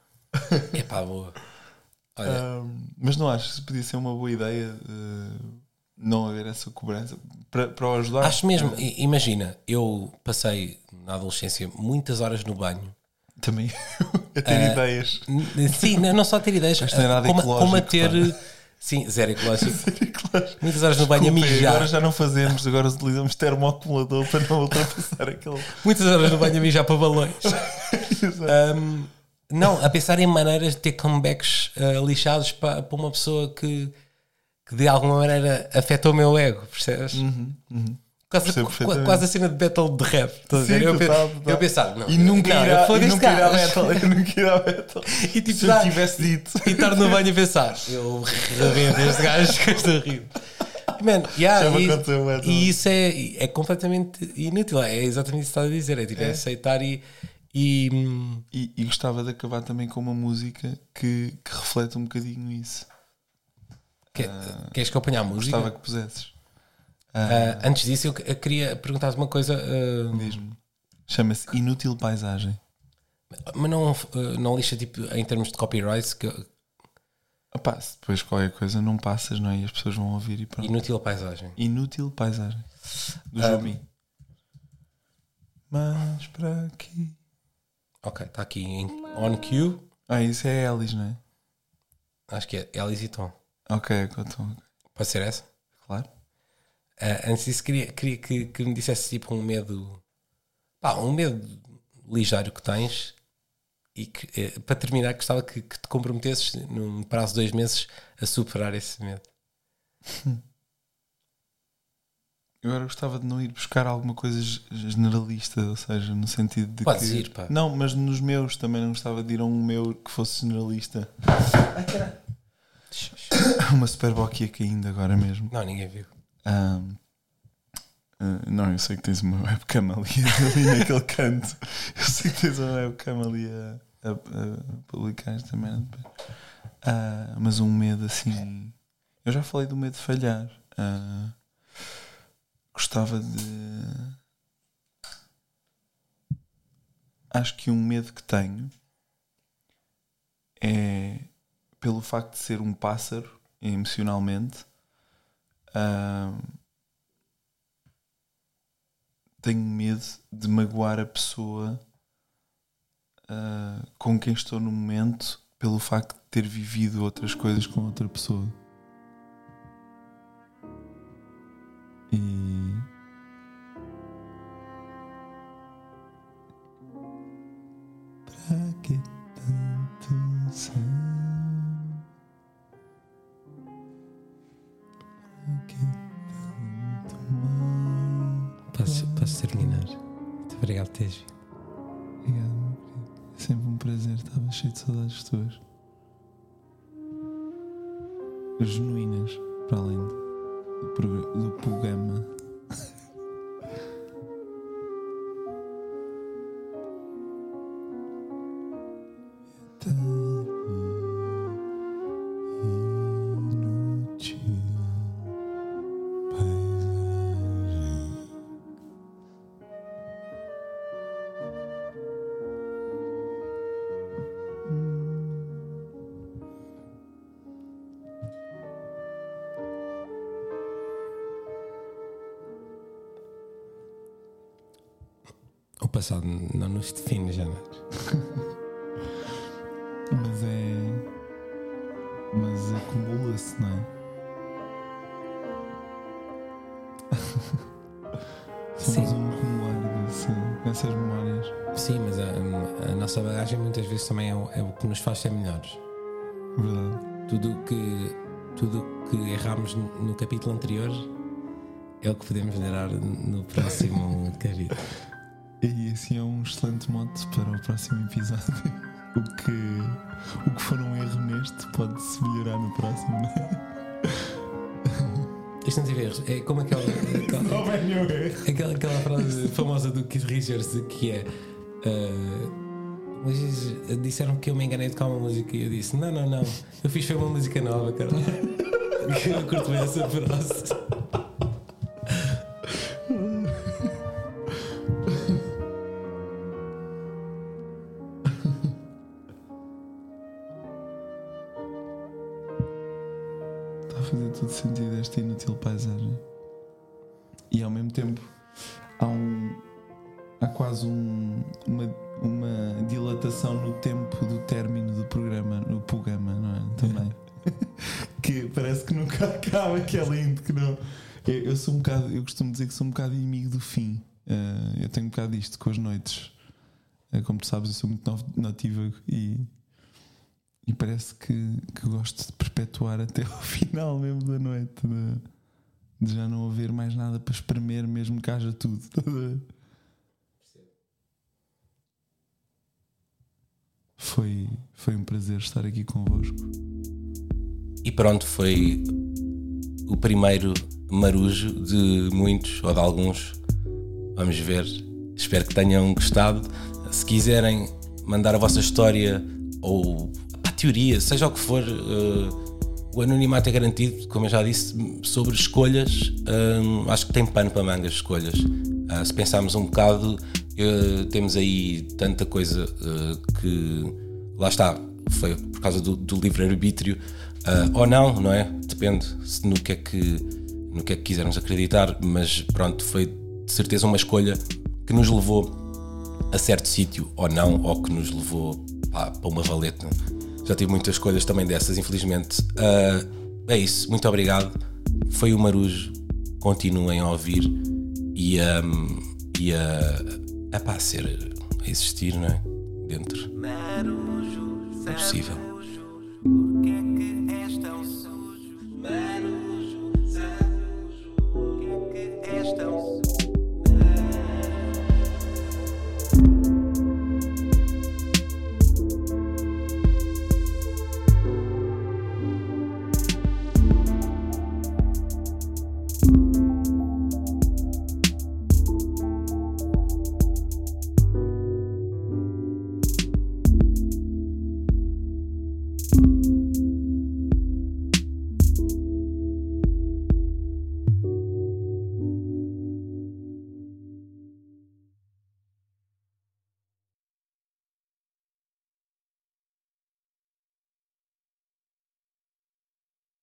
É pá, boa. Olha. Um, mas não acho que podia ser uma boa ideia uh, não haver essa cobrança para, para o ajudar? Acho mesmo. É. Imagina, eu passei na adolescência muitas horas no banho. Também a ter uh, ideias. Sim, não só a ter ideias, mas não é nada como, ecológico, como a ter. Pá. Sim, zero ecológico. Zero ecológico. Muitas horas no banho Desculpa, a mijar. Agora já não fazemos, agora utilizamos termoacumulador para não ultrapassar aquele. Muitas horas no banho a mijar para balões. um, não, a pensar em maneiras de ter comebacks uh, lixados para, para uma pessoa que, que de alguma maneira afetou o meu ego, percebes? Uhum, uhum. Quase, quase a cena de battle de rap. Sim, eu, total, total. eu pensar, não, e nunca não, irá, eu e nunca irá battle, eu nunca irá battle. E tipo, se eu tivesse dito e estar no banho a pensar, eu rebento este gajo que estou a rir. Man, yeah, Já me e, aconteceu, bué, também. e isso é, é completamente inútil. É exatamente isso que estás a dizer. É tipo, é É. aceitar e. E, E, e gostava de acabar também com uma música que, que reflete um bocadinho isso. que, Ah, queres que eu ponha a música? Gostava que pusesses. Ah, antes disso, eu, eu queria perguntar-te uma coisa. ah, Diz-me. Chama-se Inútil Paisagem. Mas não, ah, não lixa tipo em termos de copyright que, Opá, se depois qualquer coisa não passas, não é? E as pessoas vão ouvir e pronto. Inútil Paisagem. Inútil Paisagem. Do Ah, Jobim. Mas para aqui. Ok, está aqui em on cue. Ah, isso é Elis, não é? Acho que é Elis e Tom. Ok, com o Tom. Pode ser essa? Claro. Ah, antes disso, queria, queria que, que me dissesse tipo um medo. Pá, um medo ligeiro que tens. E que, eh, para terminar, gostava que, que te comprometesses num prazo de dois meses a superar esse medo. Eu agora gostava de não ir buscar alguma coisa ge- generalista, ou seja, no sentido de Podes que... ir, pá. Não, mas nos meus também não gostava de ir a um meu que fosse generalista. Uma Superboc ia caindo agora mesmo. Não, ninguém viu. Ahm, ah, não, eu sei que tens uma webcam ali, ali naquele canto. Eu sei que tens uma webcam ali a, a, a publicar esta merda. Ah, mas um medo assim... Eu já falei do medo de falhar. Ah, gostava de... Acho que um medo que tenho é pelo facto de ser um pássaro emocionalmente. ah, tenho medo de magoar a pessoa ah, com quem estou no momento pelo facto de ter vivido outras coisas com outra pessoa. E pra que tanto céu? Pra que tanto mar? Posso, posso terminar. Muito obrigado por teres vindo. Obrigado, meu querido. É sempre um prazer. Estava cheio de saudades tuas. Genuínas, para além do, progr- do programa. O passado não nos define, já não. Mas é. Mas acumula-se, não é? Somos Sim. um acumular desse, dessas memórias. Sim, mas a, a nossa bagagem muitas vezes também é o, é o que nos faz ser melhores. Verdade. Tudo o que, tudo o que erramos no, no capítulo anterior é o que podemos melhorar no próximo capítulo. E assim é um excelente mote para o próximo episódio. O que, o que for um erro neste pode-se melhorar no próximo, não é? Isto não tem erros. É como aquela, aquela, Não é nenhum erro. aquela, aquela frase famosa do Keith Richards que é uh, mas disseram que eu me enganei de tocar uma música e eu disse não, não, não, eu fiz foi uma música nova, cara. Eu curto bem essa frase. Está a fazer todo sentido esta inútil paisagem. E ao mesmo tempo há um. Há quase um, uma, uma dilatação no tempo do término do programa, no programa, não é? Também. Que parece que nunca acaba, que é lindo, que não. Eu, eu sou um bocado, eu costumo dizer que sou um bocado inimigo do fim. Uh, eu tenho um bocado isto com as noites. Uh, como tu sabes, eu sou muito no- notívago e, e parece que, que gosto de perpetuar até ao final mesmo da noite. De, de já não haver mais nada para espremer, mesmo que haja tudo. Foi, foi um prazer estar aqui convosco. E pronto, foi o primeiro marujo de muitos ou de alguns. Vamos ver. Espero que tenham gostado. Se quiserem mandar a vossa história ou a teoria, seja o que for, uh, o anonimato é garantido, como eu já disse, sobre escolhas. Uh, acho que tem pano para mangas escolhas. Uh, se pensarmos um bocado, uh, temos aí tanta coisa uh, que, lá está, foi por causa do, do livre-arbítrio, uh, ou não, não é? Depende no que é que, no que é que quisermos acreditar, mas pronto, foi de certeza uma escolha que nos levou a certo sítio, ou não, ou que nos levou pá, para uma valeta. Já tive muitas escolhas também dessas, infelizmente. Uh, é isso, muito obrigado. Foi o Marujo. Continuem a ouvir e, um, e a, a, pá, a ser, a existir, não é? Dentro do possível. Porque é que és tão sujo? Marujo, Marujo, porque é que és tão sujo?